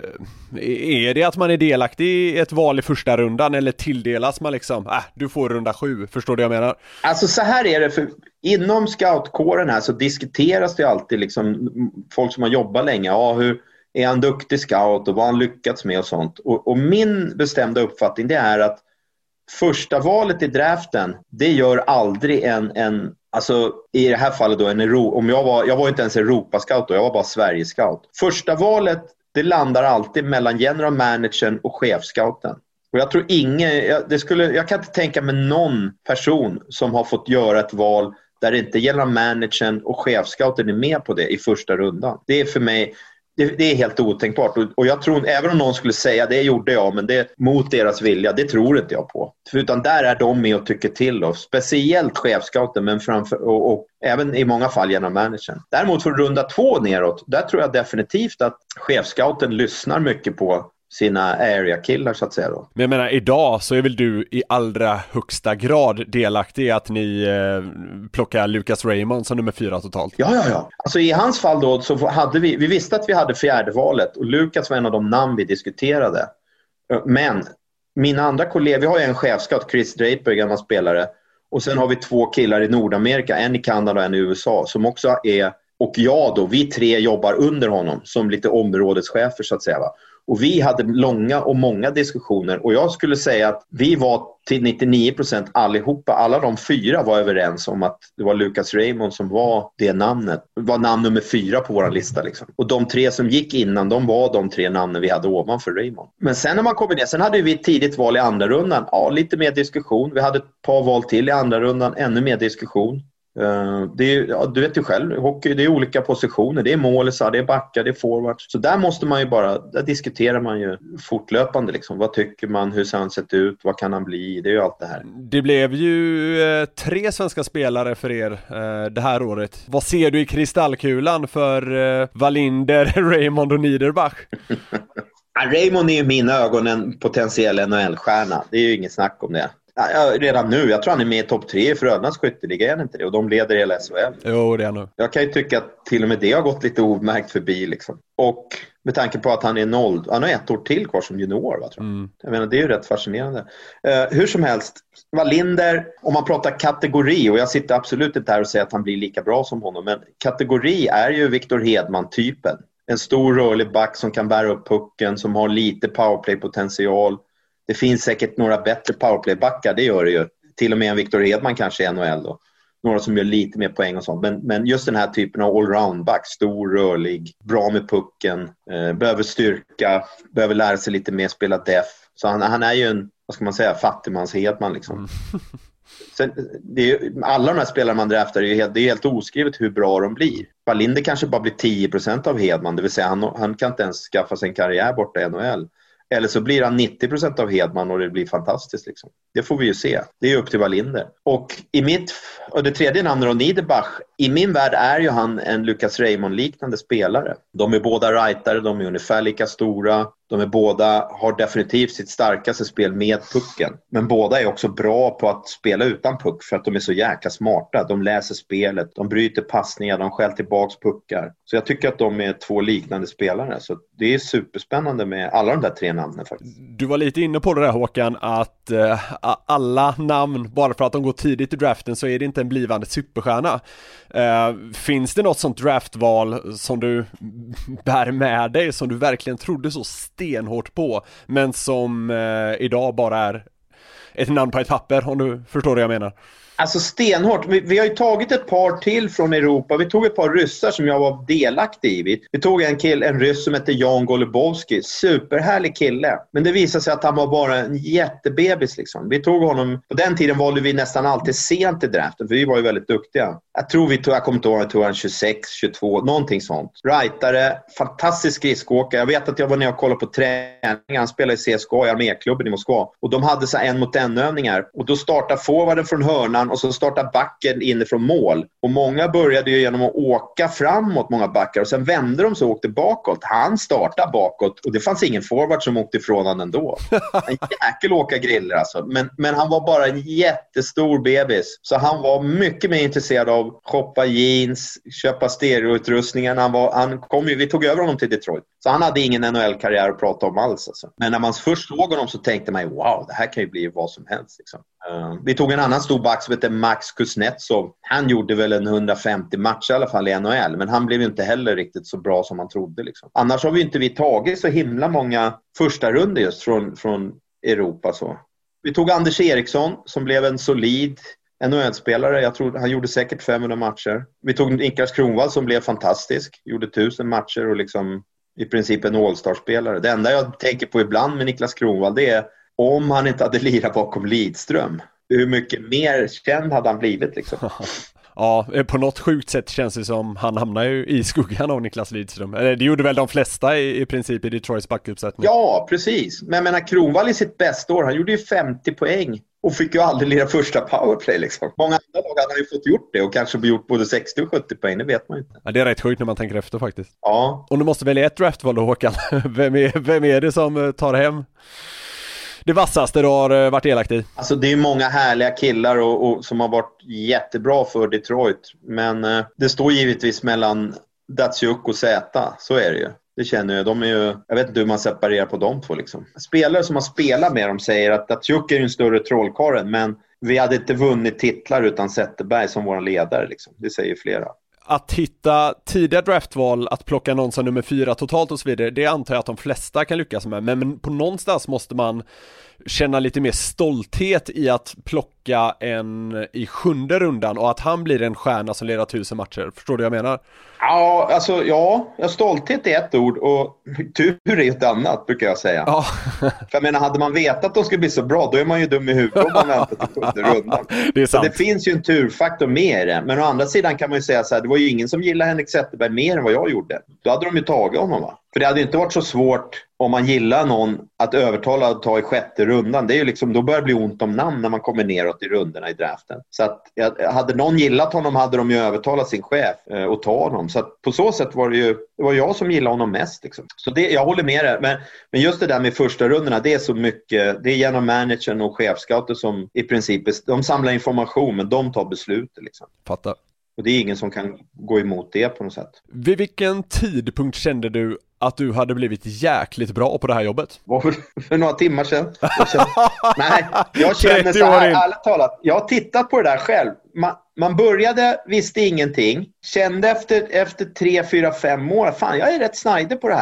är det att man är delaktig i ett val i första rundan eller tilldelas man liksom, äh, du får runda sju, förstår du vad jag menar? Alltså så här är det, för inom scoutkåren här så diskuteras det alltid liksom folk som har jobbat länge, ja hur är han duktig scout och vad han lyckats med och sånt. Och, och min bestämda uppfattning det är att första valet i draften, det gör aldrig en, en alltså i det här fallet då en Euro, om jag var, jag var inte ens Europa-scout då, jag var bara Sverige-scout. Första valet, det landar alltid mellan general managern och chefscouten. Och jag tror ingen, jag, det skulle, jag kan inte tänka mig någon person som har fått göra ett val där inte general managern och chefscouten är med på det i första rundan. Det är för mig... Det, det är helt otänkbart och, och jag tror, även om någon skulle säga det gjorde jag, men det mot deras vilja, det tror inte jag på. För utan där är de med och tycker till oss. Speciellt chefscouten, men framför, och, och även i många fall genom managern. Däremot för runda två neråt, där tror jag definitivt att chefscouten lyssnar mycket på sina area-killar så att säga då. Men jag menar, idag så är väl du i allra högsta grad delaktig i att ni eh, plockar Lucas Raymond som nummer fyra totalt. Ja, ja, ja. Alltså i hans fall då så hade vi, vi visste att vi hade fjärde valet och Lucas var en av de namn vi diskuterade. Men mina andra kollegor, vi har ju en chefscout, Chris Draper, gammal spelare. Och sen har vi två killar i Nordamerika, en i Kanada och en i U S A som också är, och jag då, vi tre jobbar under honom som lite områdeschefer så att säga va. Och vi hade långa och många diskussioner och jag skulle säga att vi var till nittionio procent allihopa, alla de fyra var överens om att det var Lucas Raymond som var det namnet, var namn nummer fyra på vår lista liksom. Och de tre som gick innan, de var de tre namnen vi hade ovanför Raymond. Men sen när man kommer ner, sen hade vi ett tidigt val i andra rundan, ja lite mer diskussion, vi hade ett par val till i andra rundan, ännu mer diskussion. Uh, det är, ja, du vet ju själv, hockey, det är olika positioner, det är målisar, det är backar, det är forwards. Så där måste man ju bara, där diskuterar man ju fortlöpande liksom. Vad tycker man, hur ser han sett ut, vad kan han bli, det är ju allt det här. Det blev ju eh, tre svenska spelare för er eh, det här året. Vad ser du i kristallkulan för eh, Wallinder, Raymond och Niederbach? Raymond är ju i mina ögon en potentiell N H L-stjärna, det är ju inget snack om det. Ja, redan nu, jag tror han är med i topp tre i Frölundas skytteliga, är inte det? Och de leder hela S H L. Jo, det är nu. Jag kan ju tycka att till och med det har gått lite omärkt förbi liksom. Och med tanke på att han är noll, han har ett år till kvar som junior va, tror jag. Mm. Jag menar, det är ju rätt fascinerande. Uh, hur som helst, Wallinder, om man pratar kategori, och jag sitter absolut inte här och säger att han blir lika bra som honom, men kategori är ju Victor Hedman-typen. En stor rörlig back som kan bära upp pucken, som har lite powerplay-potential. Det finns säkert några bättre powerplaybackar, det gör det ju. Till och med en Victor Hedman kanske i N H L då. Några som gör lite mer poäng och sånt. Men, men just den här typen av allround-back, stor, rörlig, bra med pucken, eh, behöver styrka, behöver lära sig lite mer spela def. Så han, han är ju en, vad ska man säga, fattigmans Hedman liksom. Mm. Sen, det är, alla de här spelarna man draftar är ju helt, det är helt oskrivet hur bra de blir. Wallinder kanske bara blir tio procent av Hedman, det vill säga han, han kan inte ens skaffa sig en karriär borta i N H L. Eller så blir han nittio procent av Hedman och det blir fantastiskt liksom. Det får vi ju se. Det är upp till Wallinder. Och i mitt, och det tredje namnet och Niederbach, i min värld är ju han en Lucas Raymond-liknande spelare. De är båda rightare, de är ungefär lika stora. De är båda, har definitivt sitt starkaste spel med pucken. Men båda är också bra på att spela utan puck för att de är så jäkla smarta. De läser spelet, de bryter passningar, de skäller tillbaks puckar. Så jag tycker att de är två liknande spelare. Så det är superspännande med alla de där tre namnen faktiskt. Du var lite inne på det där, Håkan, att uh, alla namn, bara för att de går tidigt i draften så är det inte en blivande superstjärna. Uh, finns det något sånt draftval som du bär med dig, som du verkligen trodde så stenhårt på, men som uh, idag bara är ett namn på ett papper, om du förstår vad jag menar? Alltså stenhårt. Vi, vi har ju tagit ett par till från Europa. Vi tog ett par ryssar som jag var delaktig i. Vi, vi tog en kill, en ryss som heter Jan Golubowski. Superhärlig kille. Men det visade sig att han var bara en jättebebis liksom. Vi tog honom, på den tiden valde vi nästan alltid sent i draften, för vi var ju väldigt duktiga. Jag tror vi tog, jag kommer inte ihåg, jag tog han tjugosex, tjugotvå, någonting sånt. Rightare, fantastisk skridskåkare. Jag vet att jag var ner och kollade på träning. Han spelade i C S K A, i arméklubben i Moskva. Och de hade så en mot en övningar. Och då startade forwarden från hörnan och så startade backen inifrån mål. Och många började ju genom att åka framåt, många backar. Och sen vände de så och åkte bakåt. Han startade bakåt och det fanns ingen forward som åkte ifrån han ändå. En jäkel åka griller alltså. Men, men han var bara en jättestor bebis. Så han var mycket mer intresserad av shoppa jeans, köpa stereoutrustningen. Han var, han kom ju, vi tog över honom till Detroit. Så han hade ingen N H L-karriär att prata om alls. Alltså. Men när man först såg honom så tänkte man, wow, det här kan ju bli vad som helst. Liksom. Uh, vi tog en annan stor back som heter Max Kuznetsov. Han gjorde väl en hundrafemtio matcher i alla fall i N H L. Men han blev ju inte heller riktigt så bra som man trodde. Liksom. Annars har vi inte vi tagit så himla många första runder just från, från Europa. Så. Vi tog Anders Eriksson som blev en solid N H L-spelare. Jag tror han gjorde säkert femhundra matcher. Vi tog Niklas Kronwall som blev fantastisk. Gjorde tusen matcher och liksom i princip en all-star-spelare. Det enda jag tänker på ibland med Niklas Kronwall, det är om han inte hade lirat bakom Lidström. Hur mycket mer känd hade han blivit liksom? Ja, på något sjukt sätt känns det som han hamnar ju i skuggan av Niklas Lidström. Det gjorde väl de flesta i, i princip i Detroits backuppsättning. Ja, precis. Men jag menar, Kronwall i sitt bästa år, han gjorde ju femtio poäng och fick ju aldrig lira första powerplay liksom. Många andra lag hade ju fått gjort det och kanske gjort både sextio och sjuttio poäng, det vet man inte. Ja, det är rätt sjukt när man tänker efter faktiskt. Ja. Och du måste välja ett draftval då, Håkan. Vem är, vem är det som tar hem det vassaste du har varit elakt i? Alltså det är många härliga killar och, och, som har varit jättebra för Detroit. Men eh, det står givetvis mellan Datsyuk och Zäta. Så är det ju. Det känner jag. De är ju, jag vet inte hur man separerar på de två liksom. Spelare som har spelat med dem säger att Datsyuk är en större trollkarlen, men vi hade inte vunnit titlar utan Zetterberg som vår ledare liksom. Det säger flera. Att hitta tidiga draftval, att plocka någon som nummer fyra totalt och så vidare, det antar jag att de flesta kan lyckas med. Men på någonstans måste man känna lite mer stolthet i att plocka en i sjunde rundan och att han blir en stjärna som leder tusen matcher. Förstår du vad jag menar? Ja, alltså ja, stolthet är ett ord och tur är ett annat, brukar jag säga. Ja. För jag menar, hade man vetat att de skulle bli så bra, då är man ju dum i huvudet om man väntar till sjunde rundan. Det är sant. Så det finns ju en turfaktor med i det. Men å andra sidan kan man ju säga så här, det var ju ingen som gillade Henrik Zetterberg mer än vad jag gjorde. Då hade de ju tagit honom, va? För det hade ju inte varit så svårt om man gillar någon att övertala att ta i sjätte rundan. Det är ju liksom, då börjar det bli ont om namn när man kommer neråt i rundorna i draften. Så att hade någon gillat honom hade de ju övertalat sin chef eh, och ta honom. Så att på så sätt var det ju, det var jag som gillade honom mest liksom. Så det, jag håller med det. Men, men just det där med första rundorna, det är så mycket, det är genom managern och chefscouter som i princip, de samlar information men de tar beslut liksom. Fattar. Och det är ingen som kan gå emot det på något sätt. Vid vilken tidpunkt kände du att du hade blivit jäkligt bra på det här jobbet? För, för några timmar sedan. Jag kände, nej, jag känner så här, ärligt talat. Jag har tittat på det där själv. Man, man började, visste ingenting. Kände efter, efter tre, fyra, fem år, fan jag är rätt snajdig på det här.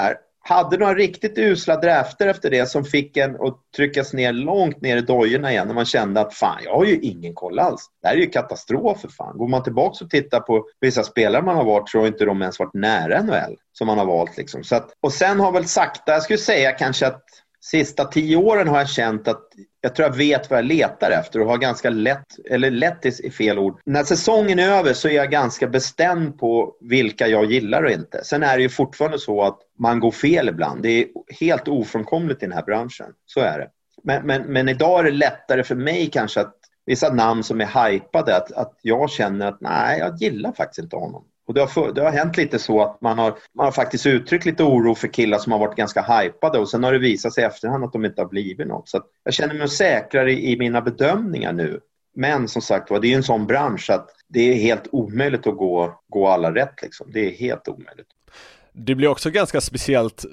hade några riktigt usla drafter efter det som fick en att tryckas ner långt ner i dojorna igen när man kände att fan, jag har ju ingen koll alls. Det här är ju katastrof för fan. Går man tillbaka och tittar på vissa spelare man har varit så har inte de ens varit nära N H L som man har valt liksom. Så att, och sen har väl sakta, jag skulle säga kanske att sista tio åren har jag känt att jag tror jag vet vad jag letar efter och har ganska lätt, eller lätt är fel ord. När säsongen är över så är jag ganska bestämd på vilka jag gillar och inte. Sen är det ju fortfarande så att man går fel ibland. Det är helt ofrånkomligt i den här branschen. Så är det. Men, men, men idag är det lättare för mig kanske att vissa namn som är hypade att, att jag känner att nej, jag gillar faktiskt inte honom. Och det har, för, det har hänt lite så att man har, man har faktiskt uttryckt lite oro för killar som har varit ganska hypade och sen har det visat sig i efterhand att de inte har blivit något. Så att jag känner mig säkrare i, i mina bedömningar nu. Men som sagt, det är ju en sån bransch att det är helt omöjligt att gå, gå alla rätt. Liksom. Det är helt omöjligt. Det blir också ganska speciellt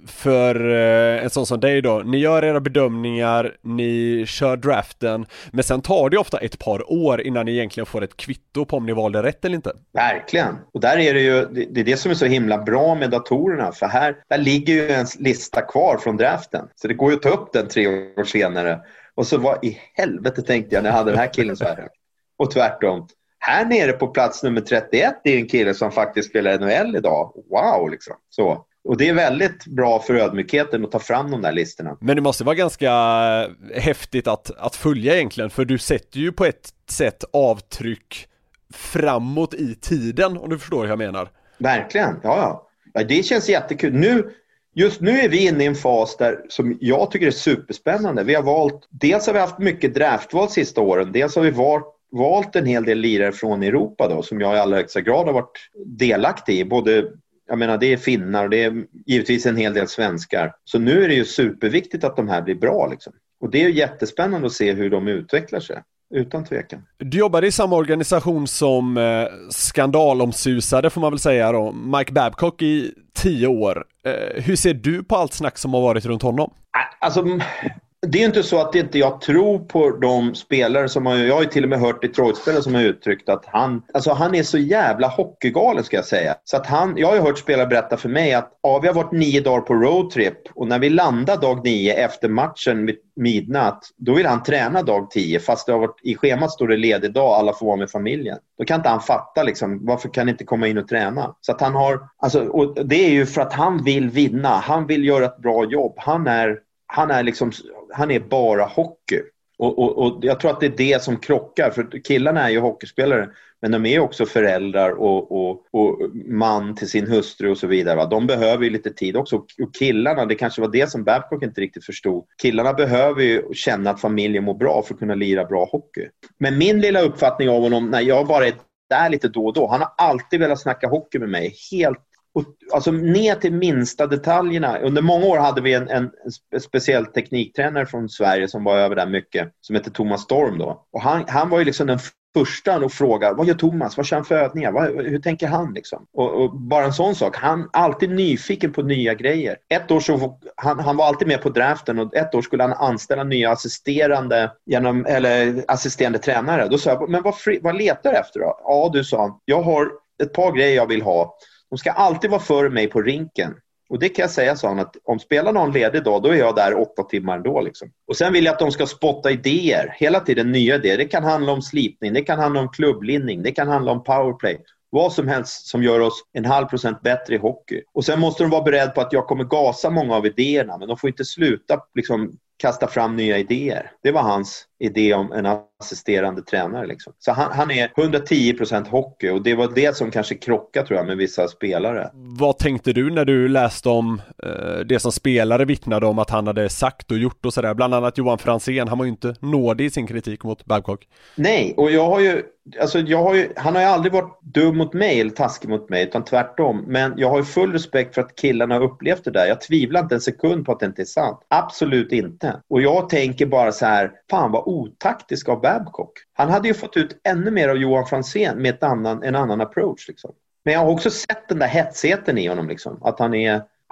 för eh, en sån som dig då. Ni gör era bedömningar, ni kör draften, men sen tar det ofta ett par år innan ni egentligen får ett kvitto på om ni valde rätt eller inte. Verkligen. Och där är det ju, det, det är det som är så himla bra med datorerna, för här där ligger ju en lista kvar från draften. Så det går ju att ta upp den tre år senare. Och så vad i helvete tänkte jag när jag hade den här killen så här. Och tvärtom. Här nere på plats nummer trettioett är en kille som faktiskt spelar N H L idag. Wow, liksom. Så. Och det är väldigt bra för ödmjukheten att ta fram de där listorna. Men det måste vara ganska häftigt att, att följa egentligen. För du sätter ju på ett sätt avtryck framåt i tiden, om du förstår vad jag menar. Verkligen, ja, ja. ja det känns jättekul. Nu, just nu är vi inne i en fas där som jag tycker är superspännande. Vi har valt, dels har vi haft mycket draftval sista åren. Dels har vi valt valt en hel del lirare från Europa då, som jag i allra högsta grad har varit delaktig i. Både, jag menar, det är finnar och det är givetvis en hel del svenskar. Så nu är det ju superviktigt att de här blir bra liksom. Och det är ju jättespännande att se hur de utvecklar sig. Utan tvekan. Du jobbar i samma organisation som eh, skandalomsusade får man väl säga då, Mike Babcock i tio år. Eh, hur ser du på allt snack som har varit runt honom? Alltså... Det är ju inte så att inte jag tror på de spelare som har, jag har ju till och med hört Detroit-spelare som har uttryckt att han, alltså han är så jävla hockeygalen ska jag säga. Så att han, jag har ju hört spelare berätta för mig att ja, vi har varit nio dagar på roadtrip och när vi landar dag nio efter matchen vid midnatt, då vill han träna dag tio fast det har varit, i schemat står det ledig dag, alla får vara med familjen. Då kan inte han fatta liksom, varför kan han inte komma in och träna? Så att han har, alltså, och det är ju för att han vill vinna, han vill göra ett bra jobb, han är Han är liksom, han är bara hockey. Och, och, och jag tror att det är det som krockar. För killarna är ju hockeyspelare. Men de är också föräldrar och, och, och man till sin hustru och så vidare. Va? De behöver ju lite tid också. Och killarna, det kanske var det som Babcock inte riktigt förstod. Killarna behöver ju känna att familjen mår bra för att kunna lira bra hockey. Men min lilla uppfattning av honom, när jag bara är där lite då och då. Han har alltid velat snacka hockey med mig. Helt Och, alltså ner till minsta detaljerna. Under många år hade vi en, en, en speciell tekniktränare från Sverige som var över där mycket, som heter Thomas Storm då. Och han, han var ju liksom den första att fråga, vad gör Thomas? Vad kör han för övningar? Vad, hur tänker han liksom? Och, och bara en sån sak. Han är alltid nyfiken på nya grejer. Ett år så, han, han var alltid med på draften och ett år skulle han anställa nya assisterande genom, eller assisterande tränare. Då sa jag, men vad, fri, vad letar du efter då? Ja, du sa han, jag har ett par grejer jag vill ha. De ska alltid vara före mig på rinken. Och det kan jag säga, sa han, att om spelarna har en ledig dag, då är jag där åtta timmar ändå. Liksom. Och sen vill jag att de ska spotta idéer. Hela tiden nya idéer. Det kan handla om slipning, det kan handla om klubblinning, det kan handla om powerplay. Vad som helst som gör oss en halv procent bättre i hockey. Och sen måste de vara beredda på att jag kommer gasa många av idéerna. Men de får inte sluta liksom kasta fram nya idéer. Det var hans idé om en assisterande tränare. Liksom. Så han, han är hundratio procent hockey och det var det som kanske krockade tror jag med vissa spelare. Vad tänkte du när du läste om eh, det som spelare vittnade om att han hade sagt och gjort och sådär? Bland annat Johan Franzén, han var ju inte nådig i sin kritik mot Babcock. Nej, och jag har ju, alltså jag har ju, han har ju aldrig varit dum mot mig eller taskig mot mig utan tvärtom. Men jag har ju full respekt för att killarna har upplevt det där. Jag tvivlar inte en sekund på att det inte är sant. Absolut inte. Och jag tänker bara så här, fan vad otaktisk av Babcock. Han hade ju fått ut ännu mer av Johan Franzén med ett annan, en annan approach. Liksom. Men jag har också sett den där hetsheten i honom. Liksom. Att han är,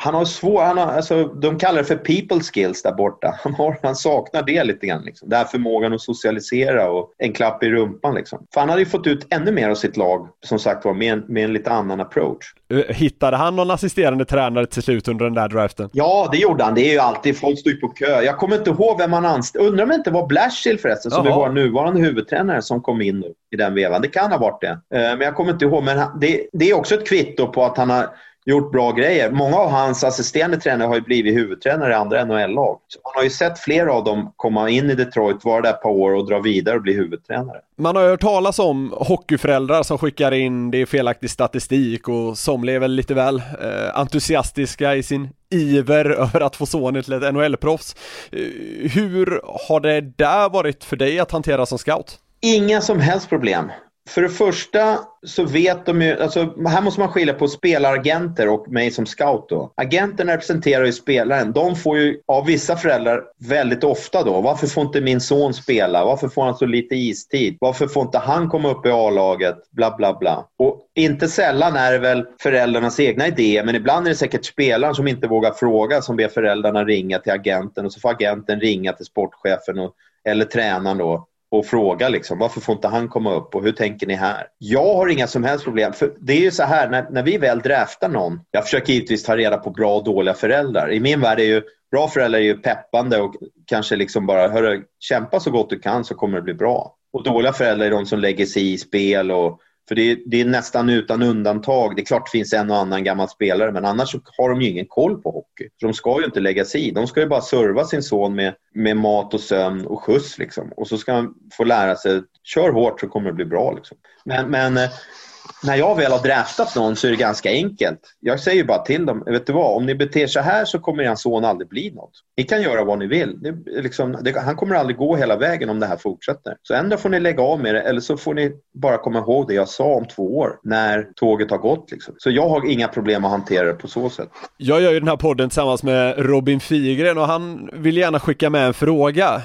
Han har svår, han har, alltså, de kallar det för people skills där borta. Han, har, han saknar det lite grann. Liksom. Det här förmågan att socialisera och en klapp i rumpan. Liksom. För han hade ju fått ut ännu mer av sitt lag, som sagt var, med en, med en lite annan approach. Hittade han någon assisterande tränare till slut under den där draften? Ja, det gjorde han. Det är ju alltid, folk står på kö. Jag kommer inte ihåg vem han anställde. Undrar om det inte var Blashill förresten, som är vår nuvarande huvudtränare, som kom in nu i den vevan. Det kan ha varit det. Men jag kommer inte ihåg. Men han, det, det är också ett kvitto på att han har gjort bra grejer. Många av hans assisterande tränare har ju blivit huvudtränare i andra N H L-lag. Så man har ju sett flera av dem komma in i Detroit, vara där ett par år och dra vidare och bli huvudtränare. Man har ju hört talas om hockeyföräldrar som skickar in det är felaktig statistik, och somliga är väl lite väl eh, entusiastiska i sin iver över att få sonen till ett N H L-proffs. Eh, hur har det där varit för dig att hantera som scout? Inga som helst problem. För det första så vet de ju, alltså här måste man skilja på spelaragenter och mig som scout då. Agenterna representerar ju spelaren. De får ju av vissa föräldrar väldigt ofta då. Varför får inte min son spela? Varför får han så lite istid? Varför får inte han komma upp i A-laget? Bla bla bla. Och inte sällan är det väl föräldrarnas egna idéer, men ibland är det säkert spelaren som inte vågar fråga, som ber föräldrarna ringa till agenten, och så får agenten ringa till sportchefen och, eller tränaren då. Och fråga liksom, varför får inte han komma upp och hur tänker ni här? Jag har inga som helst problem, för det är ju så här, när, när vi väl draftar någon, jag försöker givetvis ta reda på bra och dåliga föräldrar. I min värld är ju, bra föräldrar är ju peppande och kanske liksom bara, hörru, kämpa så gott du kan så kommer det bli bra. Och dåliga föräldrar är de som lägger sig i spel och för det är, det är nästan utan undantag. Det är klart det finns en och annan gammal spelare, men annars så har de ju ingen koll på hockey. Så de ska ju inte lägga sig i. De ska ju bara serva sin son med, med mat och sömn och skjuts liksom. Och så ska han få lära sig, kör hårt så kommer det bli bra liksom. Men, men när jag väl har draftat någon så är det ganska enkelt. Jag säger ju bara till dem, vet du vad, om ni beter så här så kommer er son aldrig bli något. Ni kan göra vad ni vill. Det är liksom, det, han kommer aldrig gå hela vägen om det här fortsätter. Så ändå får ni lägga av med det, eller så får ni bara komma ihåg det jag sa om två år när tåget har gått. Liksom. Så jag har inga problem att hantera det på så sätt. Jag gör ju den här podden tillsammans med Robin Figren och han vill gärna skicka med en fråga.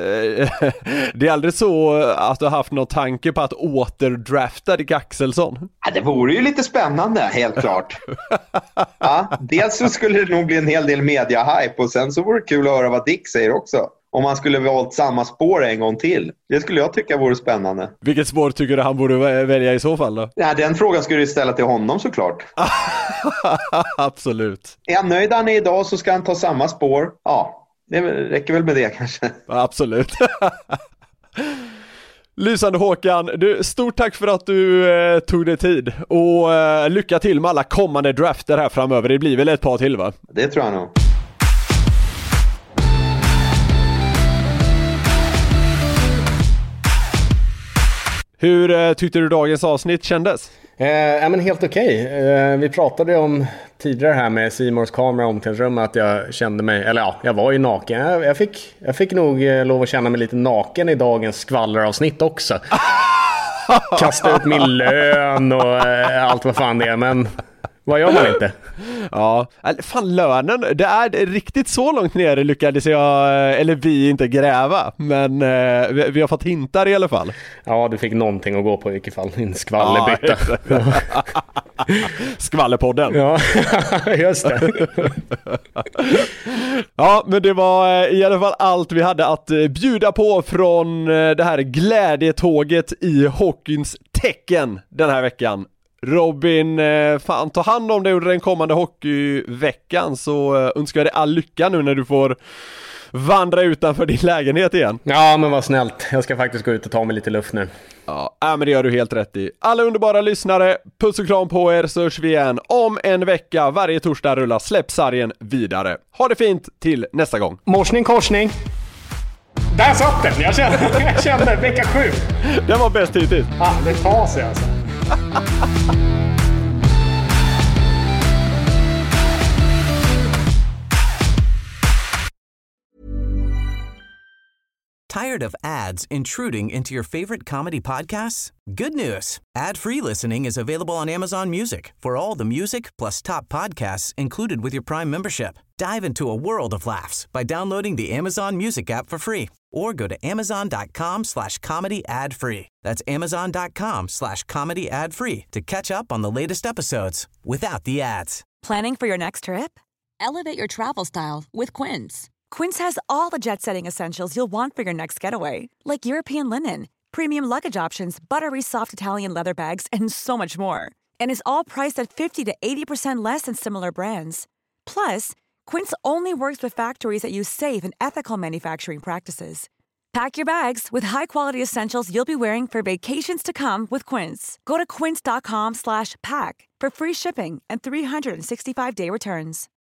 Det är aldrig så att du har haft någon tanke på att återdrafta Dick Axelsson? Ja, det vore ju lite spännande, helt klart. Ja, dels så skulle det nog bli en hel del media-hype och sen så vore det kul att höra vad Dick säger också. Om man skulle valt samma spår en gång till. Det skulle jag tycka vore spännande. Vilket spår tycker du han borde välja i så fall då? Ja, den frågan skulle du ställa till honom såklart. Absolut. Är han nöjd han är idag så ska han ta samma spår. Ja, det räcker väl med det kanske. Absolut. Lysande Håkan, du, stort tack för att du eh, tog dig tid och eh, lycka till med alla kommande drafter här framöver. Det blir väl ett par till, va? Det tror jag nog. Hur eh, tyckte du dagens avsnitt kändes? Eh, ja, men helt okej. Okay. Eh, vi pratade om tidigare här med C Mores kamera omklädningsrummet att jag kände mig, eller ja, jag var ju naken. Jag, jag, fick, jag fick nog eh, lov att känna mig lite naken i dagens skvalleravsnitt också. Kasta ut min lön och eh, allt vad fan det är, men vad gör man inte? Ja, fan lönen, det är riktigt så långt ner lyckades jag, eller vi inte gräva, men eh, vi, vi har fått hintar i alla fall. Ja, du fick någonting att gå på i vilket fall, en skvallerbytta. Ja, Skvallerpodden. Ja, just det. Ja, men det var i alla fall allt vi hade att bjuda på från det här glädjetåget i hockeyns tecken den här veckan. Robin, fan, ta hand om dig under den kommande hockeyveckan, så önskar jag dig all lycka nu när du får vandra utanför din lägenhet igen. Ja, men vad snällt. Jag ska faktiskt gå ut och ta mig lite luft nu. Ja, men det gör du helt rätt i. Alla underbara lyssnare, puss och kram på er, så hörs vi igen om en vecka. Varje torsdag rullar släppsarien vidare. Ha det fint till nästa gång. Morsning, korsning. Där satt den! Jag kände, jag kände vecka sju. Den var bäst hittills. Ja, det tar sig alltså. Tired of ads intruding into your favorite comedy podcasts? Good news. Ad-free listening is available on Amazon Music for all the music plus top podcasts included with your Prime membership. Dive into a world of laughs by downloading the Amazon Music app for free or go to amazon.com slash comedy ad free. That's amazon.com slash comedy ad free to catch up on the latest episodes without the ads. Planning for your next trip? Elevate your travel style with Quince. Quince has all the jet-setting essentials you'll want for your next getaway, like European linen, premium luggage options, buttery soft Italian leather bags, and so much more. And is all priced at fifty to eighty percent less than similar brands. Plus, Quince only works with factories that use safe and ethical manufacturing practices. Pack your bags with high-quality essentials you'll be wearing for vacations to come with Quince. Go to quince.com slash pack for free shipping and three sixty-five day returns.